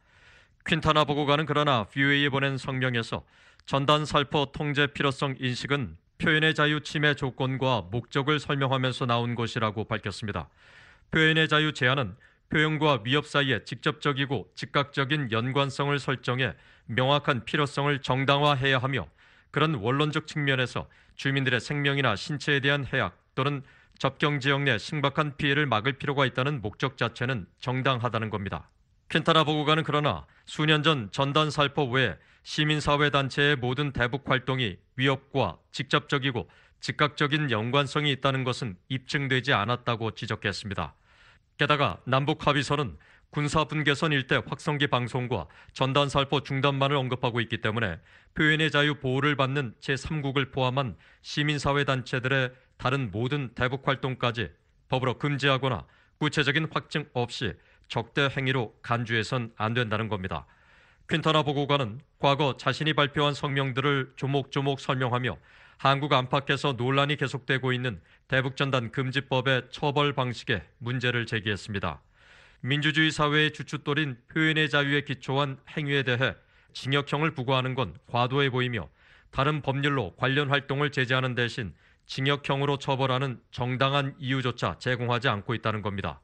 퀸타나 보고관은 그러나 비오이에 보낸 성명에서 전단 살포 통제 필요성 인식은 표현의 자유 침해 조건과 목적을 설명하면서 나온 것이라고 밝혔습니다. 표현의 자유 제한은 표현과 위협 사이에 직접적이고 즉각적인 연관성을 설정해 명확한 필요성을 정당화해야 하며 그런 원론적 측면에서 주민들의 생명이나 신체에 대한 해악 또는 접경 지역 내 심각한 피해를 막을 필요가 있다는 목적 자체는 정당하다는 겁니다. 퀸타나 보고관은 그러나 수년 전 전단 살포 외에 시민사회단체의 모든 대북 활동이 위협과 직접적이고 즉각적인 연관성이 있다는 것은 입증되지 않았다고 지적했습니다. 게다가 남북합의서는 군사분계선 일대 확성기 방송과 전단 살포 중단만을 언급하고 있기 때문에 표현의 자유 보호를 받는 제삼국을 포함한 시민사회단체들의 다른 모든 대북 활동까지 법으로 금지하거나 구체적인 확증 없이 적대 행위로 간주해선 안 된다는 겁니다. 퀸타나 보고관은 과거 자신이 발표한 성명들을 조목조목 설명하며 한국 안팎에서 논란이 계속되고 있는 대북전단 금지법의 처벌 방식에 문제를 제기했습니다. 민주주의 사회의 주춧돌인 표현의 자유에 기초한 행위에 대해 징역형을 부과하는 건 과도해 보이며 다른 법률로 관련 활동을 제재하는 대신 징역형으로 처벌하는 정당한 이유조차 제공하지 않고 있다는 겁니다.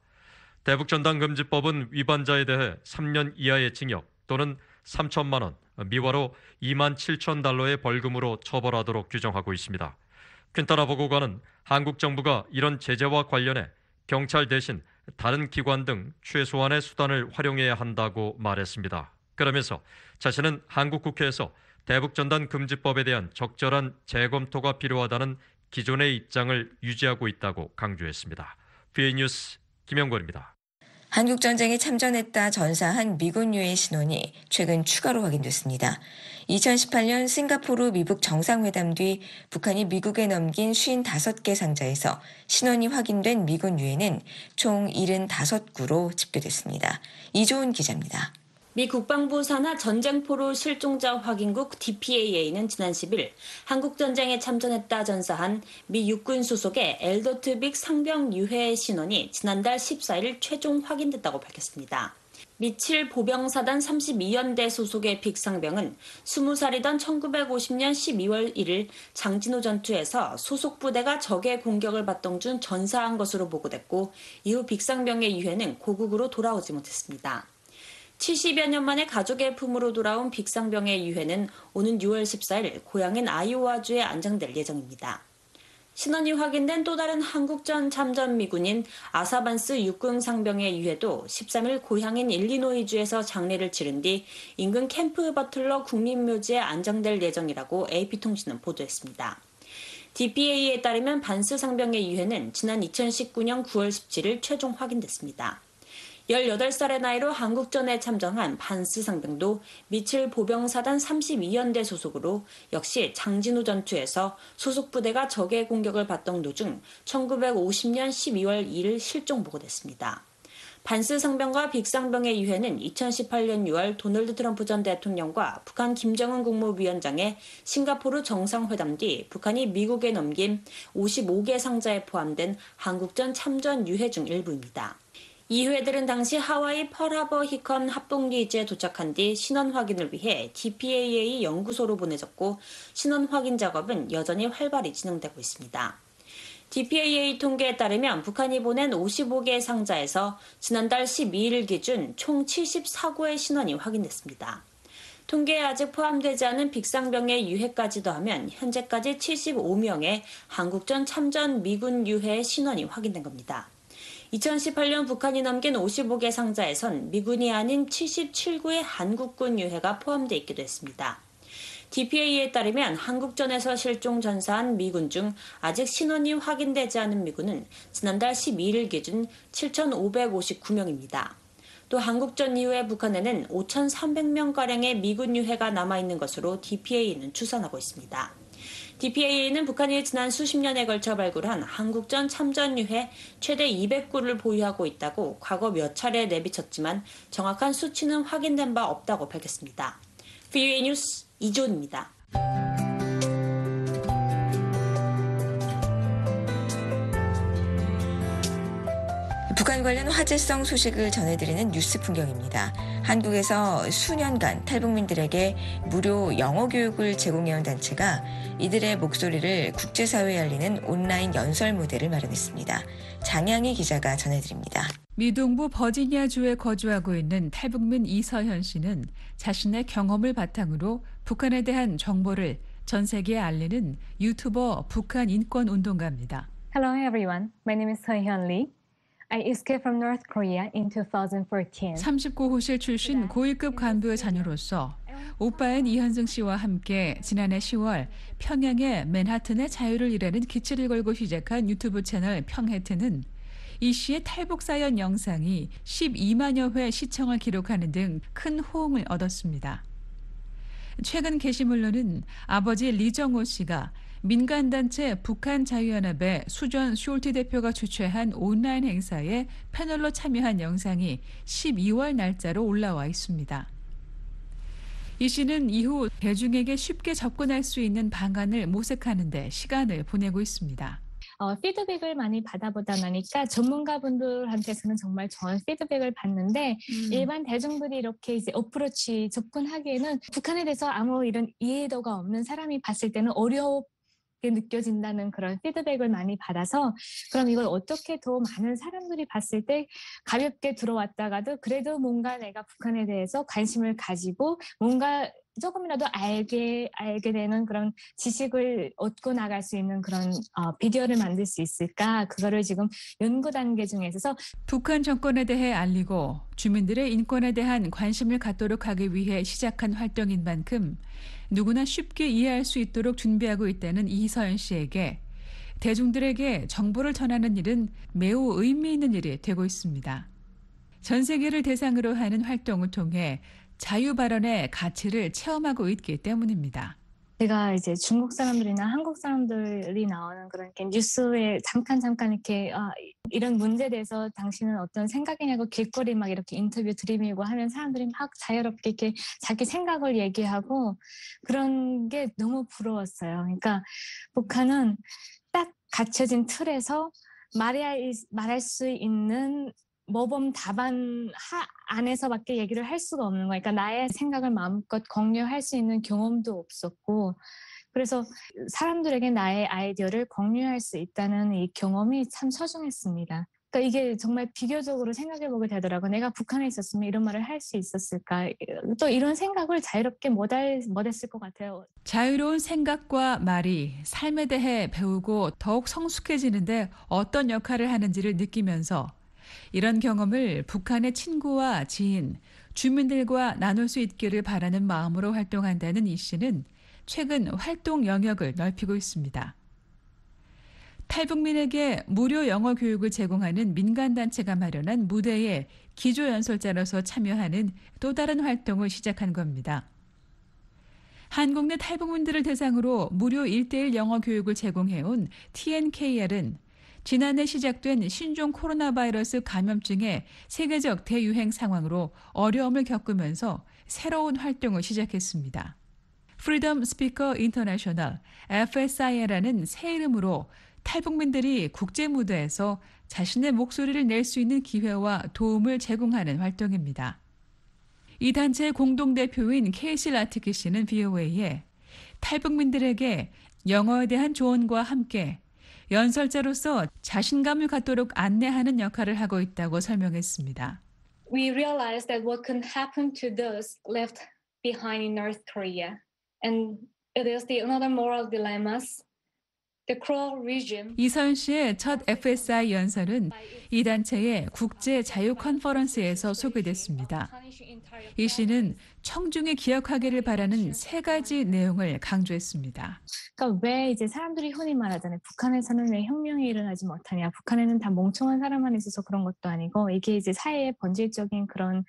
대북전단금지법은 위반자에 대해 삼 년 이하의 징역 또는 삼천만 원, 미화로 이만 칠천 달러의 벌금으로 처벌하도록 규정하고 있습니다. 퀸타나 보고관은 한국 정부가 이런 제재와 관련해 경찰 대신 다른 기관 등 최소한의 수단을 활용해야 한다고 말했습니다. 그러면서 자신은 한국 국회에서 대북전단 금지법에 대한 적절한 재검토가 필요하다는 기존의 입장을 유지하고 있다고 강조했습니다. 비에이 뉴스 김영권입니다. 한국전쟁에 참전했다 전사한 미군 유해 신원이 최근 추가로 확인됐습니다. 이천십팔 년 싱가포르 미북 정상회담 뒤 북한이 미국에 넘긴 오십오 개 상자에서 신원이 확인된 미군 유해는 총 칠십오 구로 집계됐습니다. 이조은 기자입니다. 미 국방부 산하 전쟁포로 실종자 확인국 디피에이에이는 지난 십일 한국전쟁에 참전했다 전사한 미 육군 소속의 엘더트빅 상병 유해 신원이 지난달 십사일 최종 확인됐다고 밝혔습니다. 미 칠 보병사단 삼십이 연대 소속의 빅상병은 스무 살이던 천구백오십년 십이월 일일 장진호 전투에서 소속 부대가 적의 공격을 받던 중 전사한 것으로 보고됐고 이후 빅상병의 유해는 고국으로 돌아오지 못했습니다. 칠십여 년 만에 가족의 품으로 돌아온 빅상병의 유해는 오는 유월 십사일 고향인 아이오와주에 안장될 예정입니다. 신원이 확인된 또 다른 한국전 참전 미군인 아사반스 육군 상병의 유해도 십삼일 고향인 일리노이주에서 장례를 치른 뒤 인근 캠프 버틀러 국립묘지에 안장될 예정이라고 에이피통신은 보도했습니다. 디피에이에 따르면 반스 상병의 유해는 지난 이천십구년 구월 십칠일 최종 확인됐습니다. 열여덟 살의 나이로 한국전에 참전한 반스 상병도 미칠 보병사단 삼십이 연대 소속으로 역시 장진호 전투에서 소속 부대가 적의 공격을 받던 도중 천구백오십년 십이월 일일 실종 보고됐습니다. 반스 상병과 빅상병의 유해는 이천십팔년 유월 도널드 트럼프 전 대통령과 북한 김정은 국무위원장의 싱가포르 정상회담 뒤 북한이 미국에 넘긴 오십오 개 상자에 포함된 한국전 참전 유해 중 일부입니다. 이 유해들은 당시 하와이 펄하버 히컨 합동기지에 도착한 뒤 신원 확인을 위해 디피에이에이 연구소로 보내졌고 신원 확인 작업은 여전히 활발히 진행되고 있습니다. 디피에이에이 통계에 따르면 북한이 보낸 오십오 개의 상자에서 지난달 십이일 기준 총 칠십사 구의 신원이 확인됐습니다. 통계에 아직 포함되지 않은 빅상병의 유해까지 더하면 현재까지 칠십오 명의 한국전 참전 미군 유해의 신원이 확인된 겁니다. 이천십팔년 북한이 넘긴 오십오 개 상자에선 미군이 아닌 칠십칠 구의 한국군 유해가 포함되어 있기도 했습니다. 디피에이에 따르면 한국전에서 실종 전사한 미군 중 아직 신원이 확인되지 않은 미군은 지난달 십이일 기준 칠천오백오십구 명입니다. 또 한국전 이후에 북한에는 오천삼백 명가량의 미군 유해가 남아있는 것으로 디피에이는 추산하고 있습니다. 디피에이는 북한이 지난 수십 년에 걸쳐 발굴한 한국전 참전 유해 최대 이백 구를 보유하고 있다고 과거 몇 차례 내비쳤지만 정확한 수치는 확인된 바 없다고 밝혔습니다. 브이오에이 뉴스 이조은입니다. 북한 관련 화제성 소식을 전해드리는 뉴스 풍경입니다. 한국에서 수년간 탈북민들에게 무료 영어 교육을 제공해온 단체가 이들의 목소리를 국제사회에 알리는 온라인 연설 무대를 마련했습니다. 장양희 기자가 전해드립니다. 미 동부 버지니아주에 거주하고 있는 탈북민 이서현 씨는 자신의 경험을 바탕으로 북한에 대한 정보를 전 세계에 알리는 유튜버 북한 인권 운동가입니다. Hello everyone. My name is Seohyun Lee. I escaped from North Korea in twenty fourteen. 삼십구 호실 출신 고위급 간부의 자녀로서 오빠인 이현승 씨와 함께 지난해 시월 평양의 맨하튼의 자유를 일하는 기치를 걸고 시작한 유튜브 채널 평해튼은 이 씨의 탈북 사연 영상이 십이만여 회 시청을 기록하는 등 큰 호응을 얻었습니다. 최근 게시물로는 아버지 리정호 씨가 민간단체 북한자유연합의 수전 숄티 대표가 주최한 온라인 행사에 패널로 참여한 영상이 십이월 날짜로 올라와 있습니다. 이 씨는 이후 대중에게 쉽게 접근할 수 있는 방안을 모색하는 데 시간을 보내고 있습니다. 어, 피드백을 많이 받아보다 보니까 전문가분들한테서는 정말 좋은 피드백을 받는데 음. 일반 대중들이 이렇게 이제 어프로치 접근하기에는 북한에 대해서 아무 이런 이해도가 없는 사람이 봤을 때는 어려워 느껴진다는 그런 피드백을 많이 받아서 그럼 이걸 어떻게 더 많은 사람들이 봤을 때 가볍게 들어왔다가도 그래도 뭔가 내가 북한에 대해서 관심을 가지고 뭔가 조금이라도 알게 알게 되는 그런 지식을 얻고 나갈 수 있는 그런 어, 비디오를 만들 수 있을까? 그거를 지금 연구 단계 중에 있어서 북한 정권에 대해 알리고 주민들의 인권에 대한 관심을 갖도록 하기 위해 시작한 활동인 만큼 누구나 쉽게 이해할 수 있도록 준비하고 있다는 이서연 씨에게 대중들에게 정보를 전하는 일은 매우 의미 있는 일이 되고 있습니다. 전 세계를 대상으로 하는 활동을 통해 자유 발언의 가치를 체험하고 있기 때문입니다. 제가 이제 중국 사람들이나 한국 사람들이 나오는 그런 이렇게 뉴스에 잠깐 잠깐 이렇게 아, 이런 문제에 대해서 당신은 어떤 생각이냐고 길거리 막 이렇게 인터뷰 들이밀고 하면 사람들이 막 자유롭게 이렇게 자기 생각을 얘기하고 그런 게 너무 부러웠어요. 그러니까 북한은 딱 갇혀진 틀에서 말할, 말할 수 있는 모범 답안 하, 안에서밖에 얘기를 할 수가 없는 거예요. 그러니까 나의 생각을 마음껏 공유할 수 있는 경험도 없었고 그래서 사람들에게 나의 아이디어를 공유할 수 있다는 이 경험이 참 소중했습니다. 그러니까 이게 정말 비교적으로 생각해보게 되더라고요. 내가 북한에 있었으면 이런 말을 할 수 있었을까? 또 이런 생각을 자유롭게 못할, 못했을 것 같아요. 자유로운 생각과 말이 삶에 대해 배우고 더욱 성숙해지는데 어떤 역할을 하는지를 느끼면서 이런 경험을 북한의 친구와 지인, 주민들과 나눌 수 있기를 바라는 마음으로 활동한다는 이 씨는 최근 활동 영역을 넓히고 있습니다. 탈북민에게 무료 영어 교육을 제공하는 민간단체가 마련한 무대에 기조연설자로서 참여하는 또 다른 활동을 시작한 겁니다. 한국 내 탈북민들을 대상으로 무료 일 대일 영어 교육을 제공해온 티엔케이알은 지난해 시작된 신종 코로나 바이러스 감염증의 세계적 대유행 상황으로 어려움을 겪으면서 새로운 활동을 시작했습니다. 프리덤 스피커 인터내셔널 에프에스아이라는 새 이름으로 탈북민들이 국제 무대에서 자신의 목소리를 낼 수 있는 기회와 도움을 제공하는 활동입니다. 이 단체의 공동대표인 케이시 라티키 씨는 브이오에이에 탈북민들에게 영어에 대한 조언과 함께 연설자로서 자신감을 갖도록 안내하는 역할을 하고 있다고 설명했습니다. We realized that what can happen to those left behind in North Korea, and it is the another moral dilemmas. The cruel regime. 이서연 씨의 첫 에프에스아이 연설은 이 단체의 국제 자유 컨퍼런스에서 소개됐습니다. 이 씨는 청중이 기억하기를 바라는 세 가지 내용을 강조했습니다. 그러니까 왜 이제 사람들이 흔히 말하잖아요. 북한에서는 왜 혁명이 일어나지 못하냐. 북한에는 다 멍청한 사람만 있어서 그런 것도 아니고 이게 이제 사회의 본질적인 그런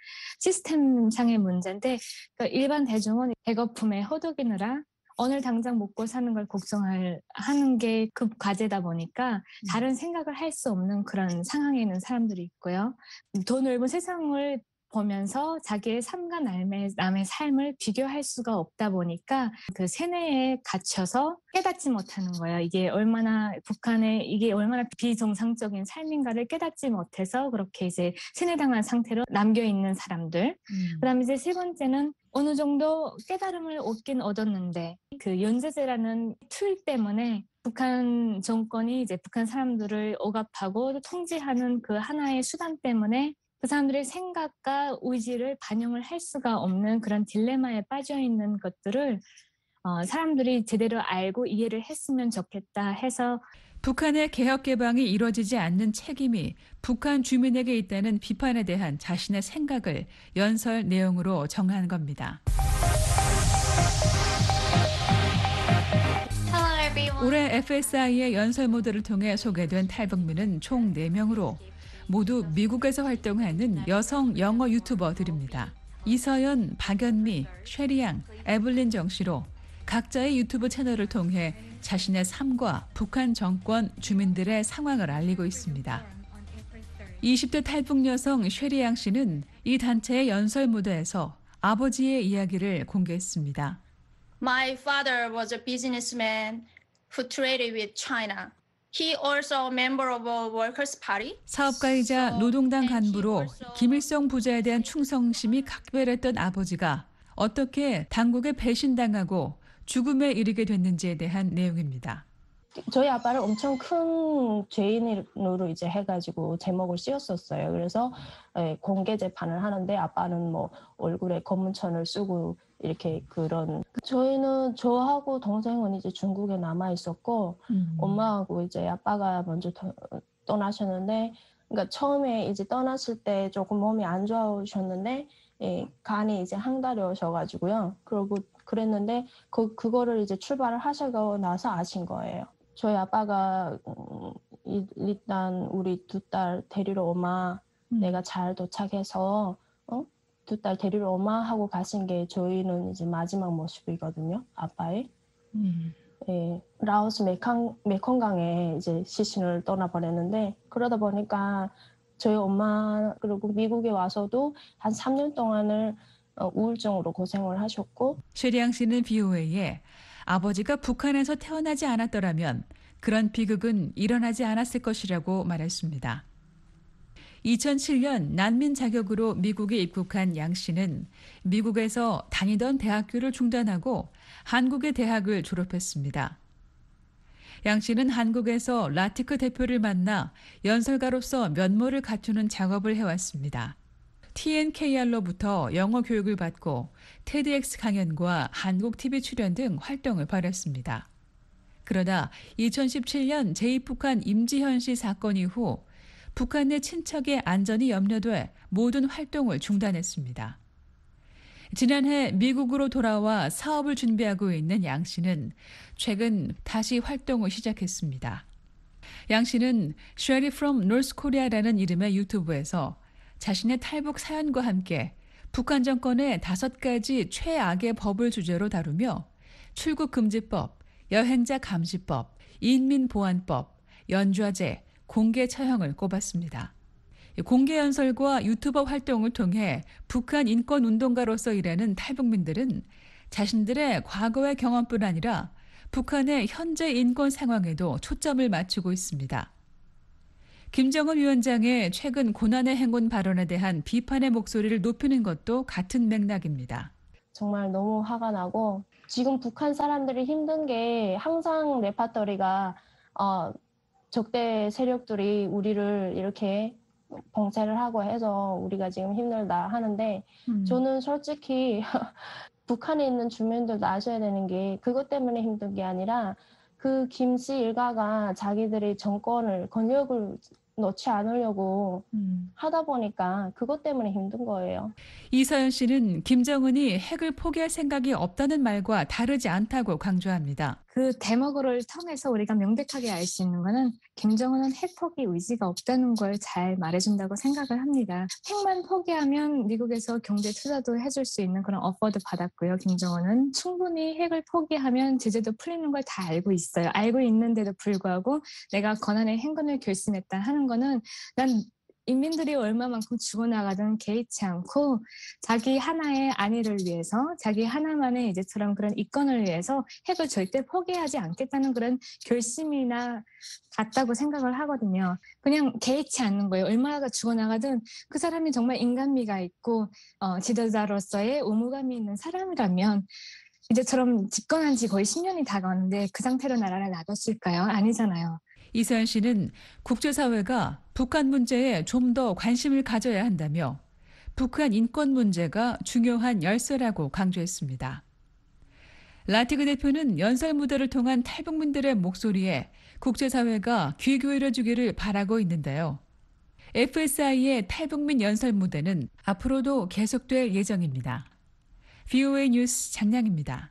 시스템상의 문제인데 그러니까 일반 대중은 배고픔에 허덕이느라 오늘 당장 먹고 사는 걸 걱정을 하는 게 급 과제다 보니까 다른 생각을 할 수 없는 그런 상황에 있는 사람들이 있고요. 더 넓은 세상을 보면서 자기의 삶과 남의, 남의 삶을 비교할 수가 없다 보니까 그 세뇌에 갇혀서 깨닫지 못하는 거예요. 이게 얼마나 북한의 이게 얼마나 비정상적인 삶인가를 깨닫지 못해서 그렇게 이제 세뇌당한 상태로 남겨 있는 사람들. 음. 그다음에 이제 세 번째는 어느 정도 깨달음을 얻긴 얻었는데 그 연쇄제라는 툴 때문에 북한 정권이 이제 북한 사람들을 억압하고 통제하는 그 하나의 수단 때문에 그 사람들의 생각과 의지를 반영을 할 수가 없는 그런 딜레마에 빠져 있는 것들을 어, 사람들이 제대로 알고 이해를 했으면 좋겠다 해서 북한의 개혁 개방이 이루어지지 않는 책임이 북한 주민에게 있다는 비판에 대한 자신의 생각을 연설 내용으로 정한 겁니다. 올해 에프에스아이의 연설 무대를 통해 소개된 탈북민은 총 네 명으로 모두 미국에서 활동하는 여성 영어 유튜버들입니다. 이서연, 박연미, 쉐리양, 에블린 정씨로 각자의 유튜브 채널을 통해 자신의 삶과 북한 정권 주민들의 상황을 알리고 있습니다. 이십 대 탈북 여성 쉐리양 씨는 이 단체의 연설 무대에서 아버지의 이야기를 공개했습니다. My father was a businessman who traded with China. He also a member of a workers' party. 사업가이자 노동당 간부로 김일성 부자에 대한 충성심이 각별했던 아버지가 어떻게 당국에 배신당하고 죽음에 이르게 됐는지에 대한 내용입니다. 저희 아빠를 엄청 큰 죄인으로 이제 해가지고 제목을 씌웠었어요. 그래서 공개 재판을 하는데 아빠는 뭐 얼굴에 검은천을 쓰고 이렇게 그런 저희는 저하고 동생은 이제 중국에 남아 있었고 음. 엄마하고 이제 아빠가 먼저 더, 떠나셨는데 그러니까 처음에 이제 떠났을 때 조금 몸이 안 좋으셨는데 예, 간이 이제 항달하셔가지고요. 그러고 그랬는데 그 그거를 이제 출발을 하시고 나서 아신 거예요. 저희 아빠가 음, 일단 우리 두 딸 데리러 오마 음. 내가 잘 도착해서 어? 두 딸 데리러 오마 하고 가신 게 저희는 이제 마지막 모습이거든요. 아빠의. 음. 예, 라오스 메康, 메콩강에 이제 시신을 떠나버렸는데 그러다 보니까 저희 엄마 그리고 미국에 와서도 한 삼 년 동안을 우울증으로 고생을 하셨고 최리양 씨는 비오에이에 아버지가 북한에서 태어나지 않았더라면 그런 비극은 일어나지 않았을 것이라고 말했습니다. 이천칠 년 난민 자격으로 미국에 입국한 양 씨는 미국에서 다니던 대학교를 중단하고 한국의 대학을 졸업했습니다. 양 씨는 한국에서 라티크 대표를 만나 연설가로서 면모를 갖추는 작업을 해왔습니다. 티엔케이알로부터 영어 교육을 받고 테드엑스 강연과 한국 티비 출연 등 활동을 벌였습니다. 그러다 이천십칠 년 제이북한 임지현 씨 사건 이후 북한 내 친척의 안전이 염려돼 모든 활동을 중단했습니다. 지난해 미국으로 돌아와 사업을 준비하고 있는 양 씨는 최근 다시 활동을 시작했습니다. 양 씨는 Shady from North Korea라는 이름의 유튜브에서 자신의 탈북 사연과 함께 북한 정권의 다섯 가지 최악의 법을 주제로 다루며 출국금지법, 여행자 감시법, 인민보안법, 연좌제, 공개 처형을 꼽았습니다. 공개 연설과 유튜버 활동을 통해 북한 인권운동가로서 일하는 탈북민들은 자신들의 과거의 경험뿐 아니라 북한의 현재 인권 상황에도 초점을 맞추고 있습니다. 김정은 위원장의 최근 고난의 행군 발언에 대한 비판의 목소리를 높이는 것도 같은 맥락입니다. 정말 너무 화가 나고 지금 북한 사람들이 힘든 게 항상 레파토리가 어, 적대 세력들이 우리를 이렇게 봉쇄를 하고 해서 우리가 지금 힘들다 하는데 음. 저는 솔직히 북한에 있는 주민들도 아셔야 되는 게 그것 때문에 힘든 게 아니라 그 김씨 일가가 자기들이 정권을 권력을 놓지 않으려고 음. 하다 보니까 그것 때문에 힘든 거예요. 이서연 씨는 김정은이 핵을 포기할 생각이 없다는 말과 다르지 않다고 강조합니다. 그 대목을 통해서 우리가 명백하게 알 수 있는 거는 김정은은 핵 포기 의지가 없다는 걸 잘 말해준다고 생각을 합니다. 핵만 포기하면 미국에서 경제 투자도 해줄 수 있는 그런 어퍼도 받았고요. 김정은은 충분히 핵을 포기하면 제재도 풀리는 걸 다 알고 있어요. 알고 있는데도 불구하고 내가 권한의 행군을 결심했다 하는 거는 난 인민들이 얼마만큼 죽어나가든 개의치 않고 자기 하나의 안위를 위해서 자기 하나만의 이제처럼 그런 이권을 위해서 핵을 절대 포기하지 않겠다는 그런 결심이나 같다고 생각을 하거든요. 그냥 개의치 않는 거예요. 얼마나 죽어나가든 그 사람이 정말 인간미가 있고 어, 지도자로서의 의무감이 있는 사람이라면 이제처럼 집권한 지 거의 십 년이 다가왔는데 그 상태로 나라를 놔뒀을까요? 아니잖아요. 이서연 씨는 국제사회가 북한 문제에 좀 더 관심을 가져야 한다며 북한 인권 문제가 중요한 열쇠라고 강조했습니다. 라티그 대표는 연설 무대를 통한 탈북민들의 목소리에 국제사회가 귀 기울여주기를 바라고 있는데요. 에프에스아이의 탈북민 연설 무대는 앞으로도 계속될 예정입니다. 브이오에이 뉴스 장량입니다.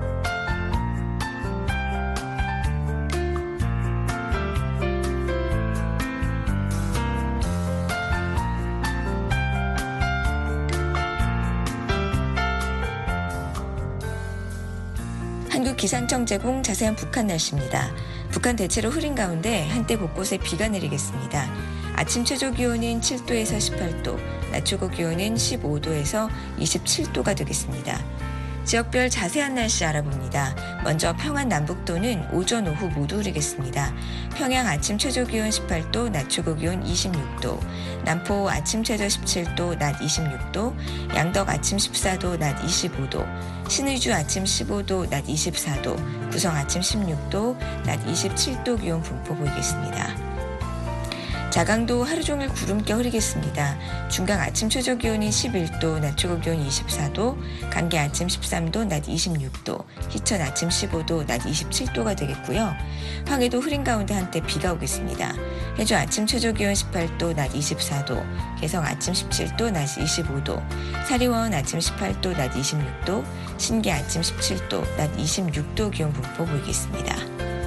한국기상청 제공 자세한 북한 날씨입니다. 북한 대체로 흐린 가운데 한때 곳곳에 비가 내리겠습니다. 아침 최저 기온은 칠 도에서 십팔 도, 낮 최고 기온은 십오 도에서 이십칠 도가 되겠습니다. 지역별 자세한 날씨 알아봅니다. 먼저 평안 남북도는 오전 오후 모두 흐리겠습니다. 평양 아침 최저 기온 십팔 도, 낮 최고 기온 이십육 도, 남포 아침 최저 십칠 도, 낮 이십육 도, 양덕 아침 십사 도, 낮 이십오 도, 신의주 아침 십오 도, 낮 이십사 도, 구성 아침 십육 도, 낮 이십칠 도 기온 분포 보이겠습니다. 자강도 하루 종일 구름겨 흐리겠습니다. 중강 아침 최저 기온이 십일 도, 낮 최고 기온 이십사 도, 간계 아침 십삼 도, 낮 이십육 도, 희천 아침 십오 도, 낮 이십칠 도가 되겠고요. 황해도 흐린 가운데 한때 비가 오겠습니다. 해주 아침 최저 기온 십팔 도, 낮 이십사 도, 개성 아침 십칠 도, 낮 이십오 도, 사리원 아침 십팔 도, 낮 이십육 도, 신계 아침 십칠 도, 낮 이십육 도 기온 분포 보이겠습니다.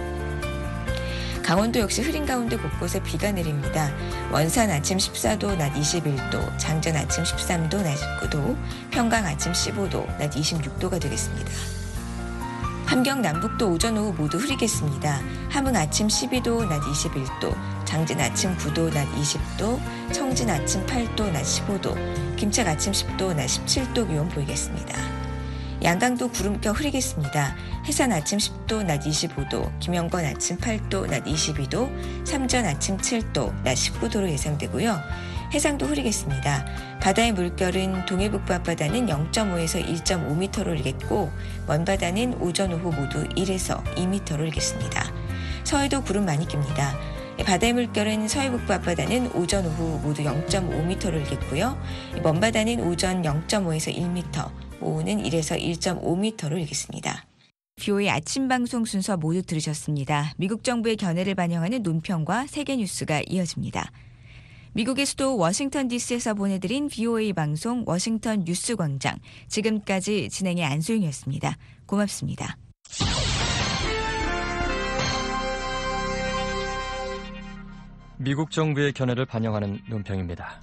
강원도 역시 흐린 가운데 곳곳에 비가 내립니다. 원산 아침 십사 도, 낮 이십일 도, 장전 아침 십삼 도, 낮 십구 도, 평강 아침 십오 도, 낮 이십육 도가 되겠습니다. 문경 남북도 오전 오후 모두 흐리겠습니다. 함흥 아침 십이 도, 낮 이십일 도, 장진 아침 구 도, 낮 이십 도, 청진 아침 팔 도, 낮 십오 도, 김책 아침 십 도, 낮 십칠 도 기온 보이겠습니다. 양강도 구름 껴 흐리겠습니다. 해산 아침 십 도, 낮 이십오 도, 김영건 아침 팔 도, 낮 이십이 도, 삼전 아침 칠 도, 낮 십구 도로 예상되고요. 해상도 흐리겠습니다. 바다의 물결은 동해북부 앞바다는 영 점 오에서 일 점 오 미터로 일겠고 먼바다는 오전 오후 모두 일에서 이 미터로 일겠습니다. 서해도 구름 많이 낍니다. 바다의 물결은 서해북부 앞바다는 오전 오후 모두 영 점 오 미터로 일겠고요. 먼바다는 오전 영 점 오에서 일 미터, 오후는 일에서 일 점 오 미터로 일겠습니다. 비오에이 아침 방송 순서 모두 들으셨습니다. 미국 정부의 견해를 반영하는 논평과 세계 뉴스가 이어집니다. 미국의 수도 워싱턴 디씨에서 보내드린 비오에이 방송 워싱턴 뉴스광장. 지금까지 진행의 안소영이었습니다. 고맙습니다. 미국 정부의 견해를 반영하는 논평입니다.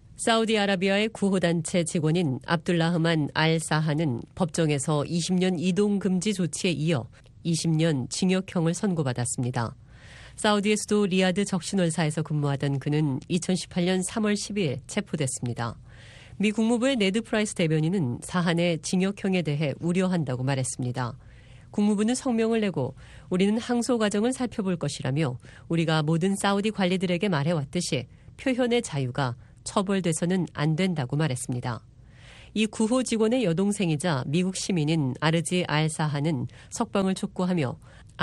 사우디아라비아의 구호단체 직원인 압둘라흐만 알 사하는 법정에서 이십 년 이동 금지 조치에 이어 이십 년 징역형을 선고받았습니다. 사우디의 수도 리야드 적신월사에서 근무하던 그는 이천십팔 년 삼월 십이일 체포됐습니다. 미 국무부의 네드 프라이스 대변인은 사한의 징역형에 대해 우려한다고 말했습니다. 국무부는 성명을 내고 우리는 항소 과정을 살펴볼 것이라며 우리가 모든 사우디 관리들에게 말해왔듯이 표현의 자유가 처벌돼서는 안 된다고 말했습니다. 이 구호 직원의 여동생이자 미국 시민인 아르지 알 사하는 석방을 촉구하며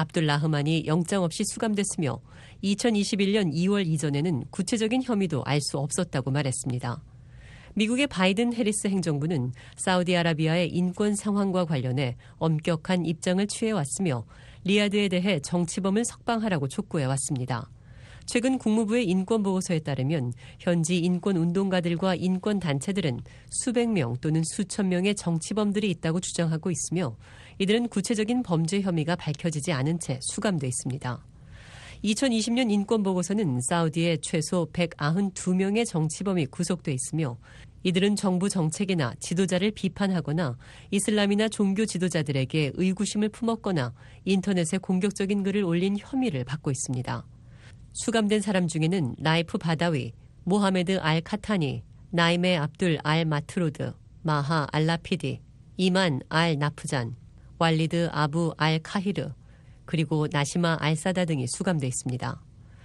압둘라흐만이 영장 없이 수감됐으며 이천이십일 년 이월 이전에는 구체적인 혐의도 알 수 없었다고 말했습니다. 미국의 바이든 해리스 행정부는 사우디아라비아의 인권 상황과 관련해 엄격한 입장을 취해왔으며 리야드에 대해 정치범을 석방하라고 촉구해왔습니다. 최근 국무부의 인권보고서에 따르면 현지 인권운동가들과 인권단체들은 수백 명 또는 수천 명의 정치범들이 있다고 주장하고 있으며 이들은 구체적인 범죄 혐의가 밝혀지지 않은 채 수감돼 있습니다. 이천이십 년 인권보고서는 사우디에 최소 백구십이 명의 정치범이 구속돼 있으며 이들은 정부 정책이나 지도자를 비판하거나 이슬람이나 종교 지도자들에게 의구심을 품었거나 인터넷에 공격적인 글을 올린 혐의를 받고 있습니다. 수감된 사람 중에는 라이프 바다위, 모하메드 알 카타니, 나이메 압둘 알 마트로드, 마하 알라피디, 이만 알 나프잔, 왈리드 아부 알 카히르, 그리고 나시마 알 사다 등이 수감돼 있습니다.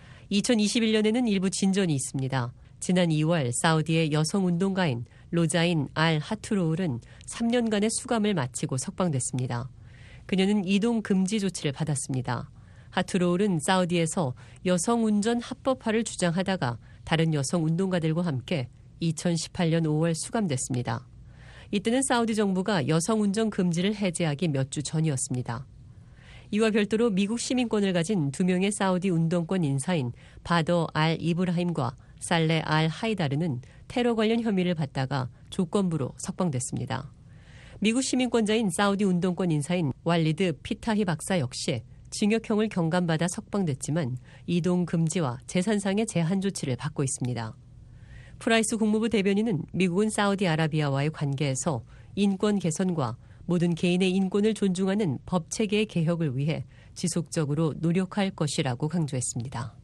이천이십일 년에는 일부 진전이 있습니다. 지난 이월 사우디의 여성운동가인 로자인 알 하투로울은 삼 년간의 수감을 마치고 석방됐습니다. 그녀는 이동 금지 조치를 받았습니다. 하투로울은 사우디에서 여성운전 합법화를 주장하다가 다른 여성운동가들과 함께 이천십팔 년 오월 수감됐습니다. 이때는 사우디 정부가 여성운전 금지를 해제하기 몇 주 전이었습니다. 이와 별도로 미국 시민권을 가진 두 명의 사우디 운동권 인사인 바더 알 이브라힘과 살레 알 하이다르는 테러 관련 혐의를 받다가 조건부로 석방됐습니다. 미국 시민권자인 사우디 운동권 인사인 왈리드 피타히 박사 역시 징역형을 경감받아 석방됐지만 이동 금지와 재산상의 제한 조치를 받고 있습니다. 프라이스 국무부 대변인은 미국은 사우디아라비아와의 관계에서 인권 개선과 모든 개인의 인권을 존중하는 법 체계의 개혁을 위해 지속적으로 노력할 것이라고 강조했습니다.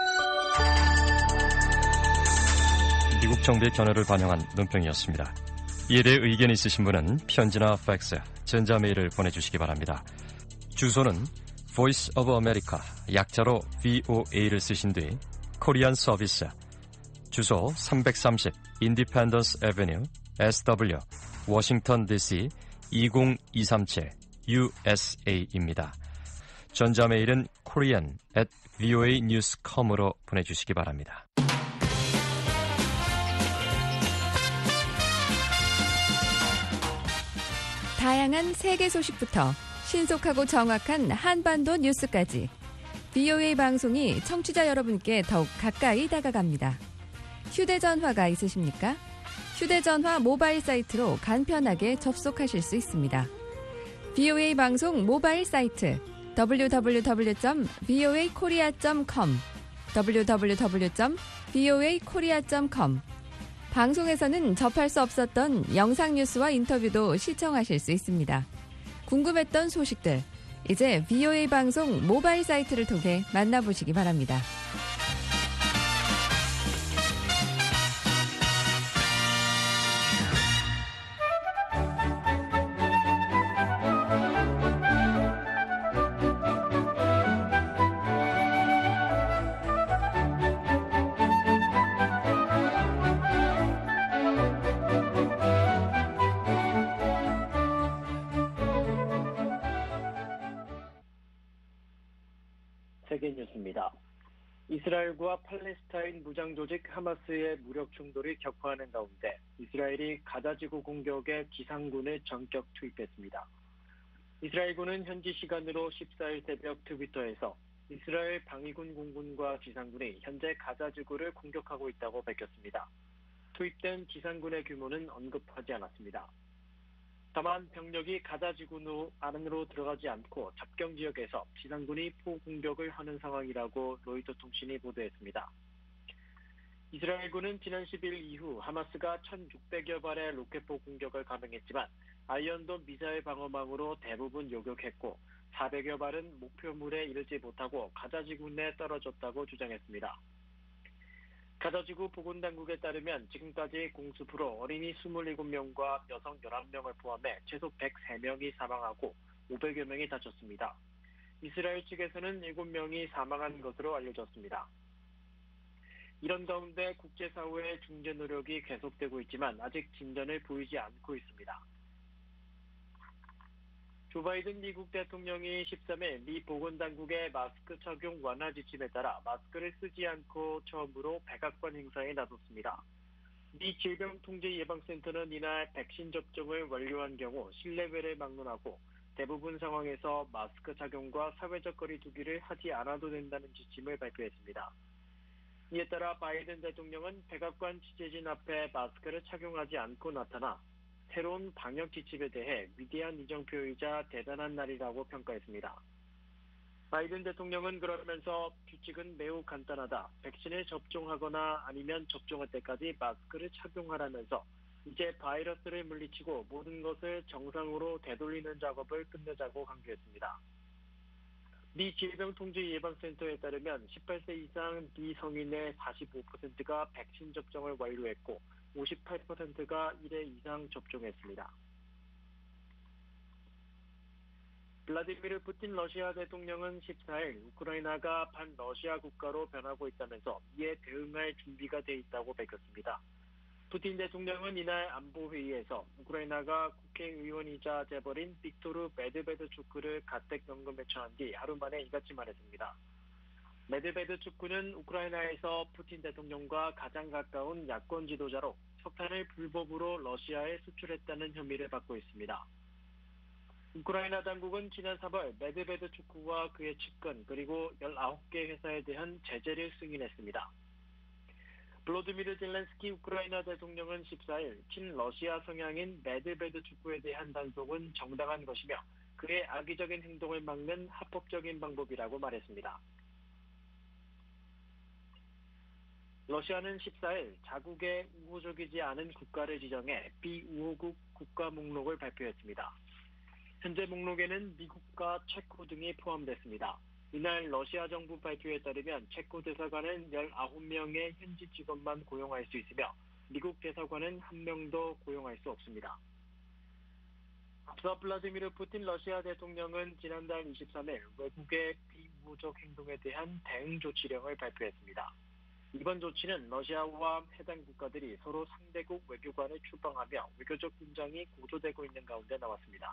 미국 정부의 견해를 반영한 논평이었습니다. 이에 대해 의견이 있으신 분은 편지나 팩스, 전자메일을 보내주시기 바랍니다. 주소는 Voice of America, 약자로 브이오에이를 쓰신 뒤 코리안 서비스, 주소 삼백삼십 Independence Avenue, 에스더블유, 워싱턴 디씨 이공이삼칠 유에스에이입니다. 전자메일은 korean at voa news dot com으로 보내주시기 바랍니다. 다양한 세계 소식부터 신속하고 정확한 한반도 뉴스까지 비오에이 방송이 청취자 여러분께 더욱 가까이 다가갑니다. 휴대전화가 있으십니까? 휴대전화 모바일 사이트로 간편하게 접속하실 수 있습니다. 비오에이 방송 모바일 사이트 더블유 더블유 더블유 점 브이오에이 코리아 점 컴 더블유 더블유 더블유 점 브이오에이 코리아 점 컴 방송에서는 접할 수 없었던 영상 뉴스와 인터뷰도 시청하실 수 있습니다. 궁금했던 소식들, 이제 브이오에이 방송 모바일 사이트를 통해 만나보시기 바랍니다. 세계 뉴스입니다. 이스라엘과 팔레스타인 무장조직 하마스의 무력 충돌이 격화하는 가운데 이스라엘이 가자지구 공격에 지상군을 전격 투입했습니다. 이스라엘군은 현지 시간으로 십사일 새벽 트위터에서 이스라엘 방위군 공군과 지상군이 현재 가자지구를 공격하고 있다고 밝혔습니다. 투입된 지상군의 규모는 언급하지 않았습니다. 다만 병력이 가자지구 안으로 들어가지 않고 접경 지역에서 지상군이 포공격을 하는 상황이라고 로이터 통신이 보도했습니다. 이스라엘군은 지난 십일 이후 하마스가 천육백여 발의 로켓포 공격을 감행했지만 아이언돔 미사일 방어망으로 대부분 요격했고 사백여 발은 목표물에 이르지 못하고 가자지구 내 떨어졌다고 주장했습니다. 가자지구 보건당국에 따르면 지금까지 공습으로 어린이 이십칠 명과 여성 열한 명을 포함해 최소 백삼 명이 사망하고 오백여 명이 다쳤습니다. 이스라엘 측에서는 일곱 명이 사망한 것으로 알려졌습니다. 이런 가운데 국제사회의 중재 노력이 계속되고 있지만 아직 진전을 보이지 않고 있습니다. 조 바이든 미국 대통령이 십삼일 미 보건당국의 마스크 착용 완화 지침에 따라 마스크를 쓰지 않고 처음으로 백악관 행사에 나섰습니다. 미 질병통제예방센터는 이날 백신 접종을 완료한 경우 실내외를 막론하고 대부분 상황에서 마스크 착용과 사회적 거리 두기를 하지 않아도 된다는 지침을 발표했습니다. 이에 따라 바이든 대통령은 백악관 취재진 앞에 마스크를 착용하지 않고 나타나 새로운 방역 지침에 대해 위대한 이정표이자 대단한 날이라고 평가했습니다. 바이든 대통령은 그러면서 규칙은 매우 간단하다. 백신을 접종하거나 아니면 접종할 때까지 마스크를 착용하라면서 이제 바이러스를 물리치고 모든 것을 정상으로 되돌리는 작업을 끝내자고 강조했습니다. 미 질병통제예방센터에 따르면 십팔 세 이상 미성인의 사십오 퍼센트가 백신 접종을 완료했고 오십팔 퍼센트가 일 회 이상 접종했습니다. 블라디미르 푸틴 러시아 대통령은 십사일 우크라이나가 반러시아 국가로 변하고 있다면서 이에 대응할 준비가 돼 있다고 밝혔습니다. 푸틴 대통령은 이날 안보회의에서 우크라이나가 국회의원이자 재벌인 빅토르 메드베드추크를 가택연금에 처한 뒤 하루 만에 이같이 말했습니다. 메드베드추크는 우크라이나에서 푸틴 대통령과 가장 가까운 야권 지도자로 석탄을 불법으로 러시아에 수출했다는 혐의를 받고 있습니다. 우크라이나 당국은 지난 삼월 메드베드추크와 그의 측근 그리고 열아홉 개 회사에 대한 제재를 승인했습니다. 블로드미르 젤렌스키 우크라이나 대통령은 십사일 친러시아 성향인 메드베드추크에 대한 단속은 정당한 것이며 그의 악의적인 행동을 막는 합법적인 방법이라고 말했습니다. 러시아는 십사일 자국의 우호적이지 않은 국가를 지정해 비우호국 국가 목록을 발표했습니다. 현재 목록에는 미국과 체코 등이 포함됐습니다. 이날 러시아 정부 발표에 따르면 체코 대사관은 열아홉 명의 현지 직원만 고용할 수 있으며 미국 대사관은 한 명도 고용할 수 없습니다. 앞서 블라디미르 푸틴 러시아 대통령은 지난달 이십삼일 외국의 비우호적 행동에 대한 대응 조치령을 발표했습니다. 이번 조치는 러시아와 해당 국가들이 서로 상대국 외교관을 출방하며 외교적 긴장이 고조되고 있는 가운데 나왔습니다.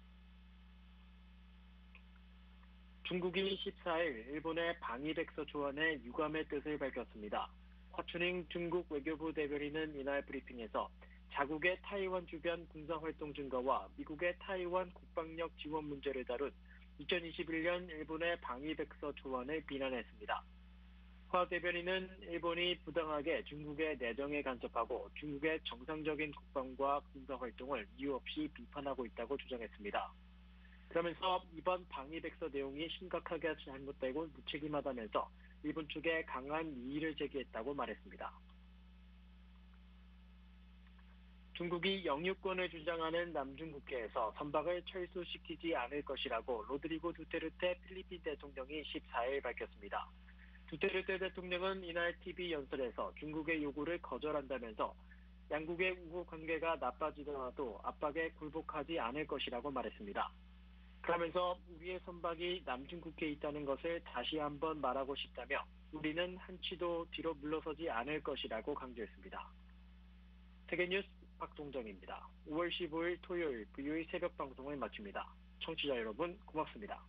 중국이 십사일 일본의 방위백서 초안에 유감의 뜻을 밝혔습니다. 화춘잉 중국 외교부 대변인은 이날 브리핑에서 자국의 타이완 주변 군사활동 증가와 미국의 타이완 국방력 지원 문제를 다룬 이천이십일년 일본의 방위백서 초안을 비난했습니다. 화 대변인은 일본이 부당하게 중국의 내정에 간섭하고 중국의 정상적인 국방과 군사활동을 이유 없이 비판하고 있다고 주장했습니다. 그러면서 이번 방위백서 내용이 심각하게 잘못되고 무책임하다면서 일본 쪽에 강한 이의를 제기했다고 말했습니다. 중국이 영유권을 주장하는 남중국해에서 선박을 철수시키지 않을 것이라고 로드리고 두테르테 필리핀 대통령이 십사일 밝혔습니다. 두테르테 대통령은 이날 티비 연설에서 중국의 요구를 거절한다면서 양국의 우호 관계가 나빠지더라도 압박에 굴복하지 않을 것이라고 말했습니다. 그러면서 우리의 선박이 남중국해에 있다는 것을 다시 한번 말하고 싶다며 우리는 한치도 뒤로 물러서지 않을 것이라고 강조했습니다. 세계뉴스 박동정입니다. 오월 십오일 토요일 브이오에이 새벽 방송을 마칩니다. 청취자 여러분 고맙습니다.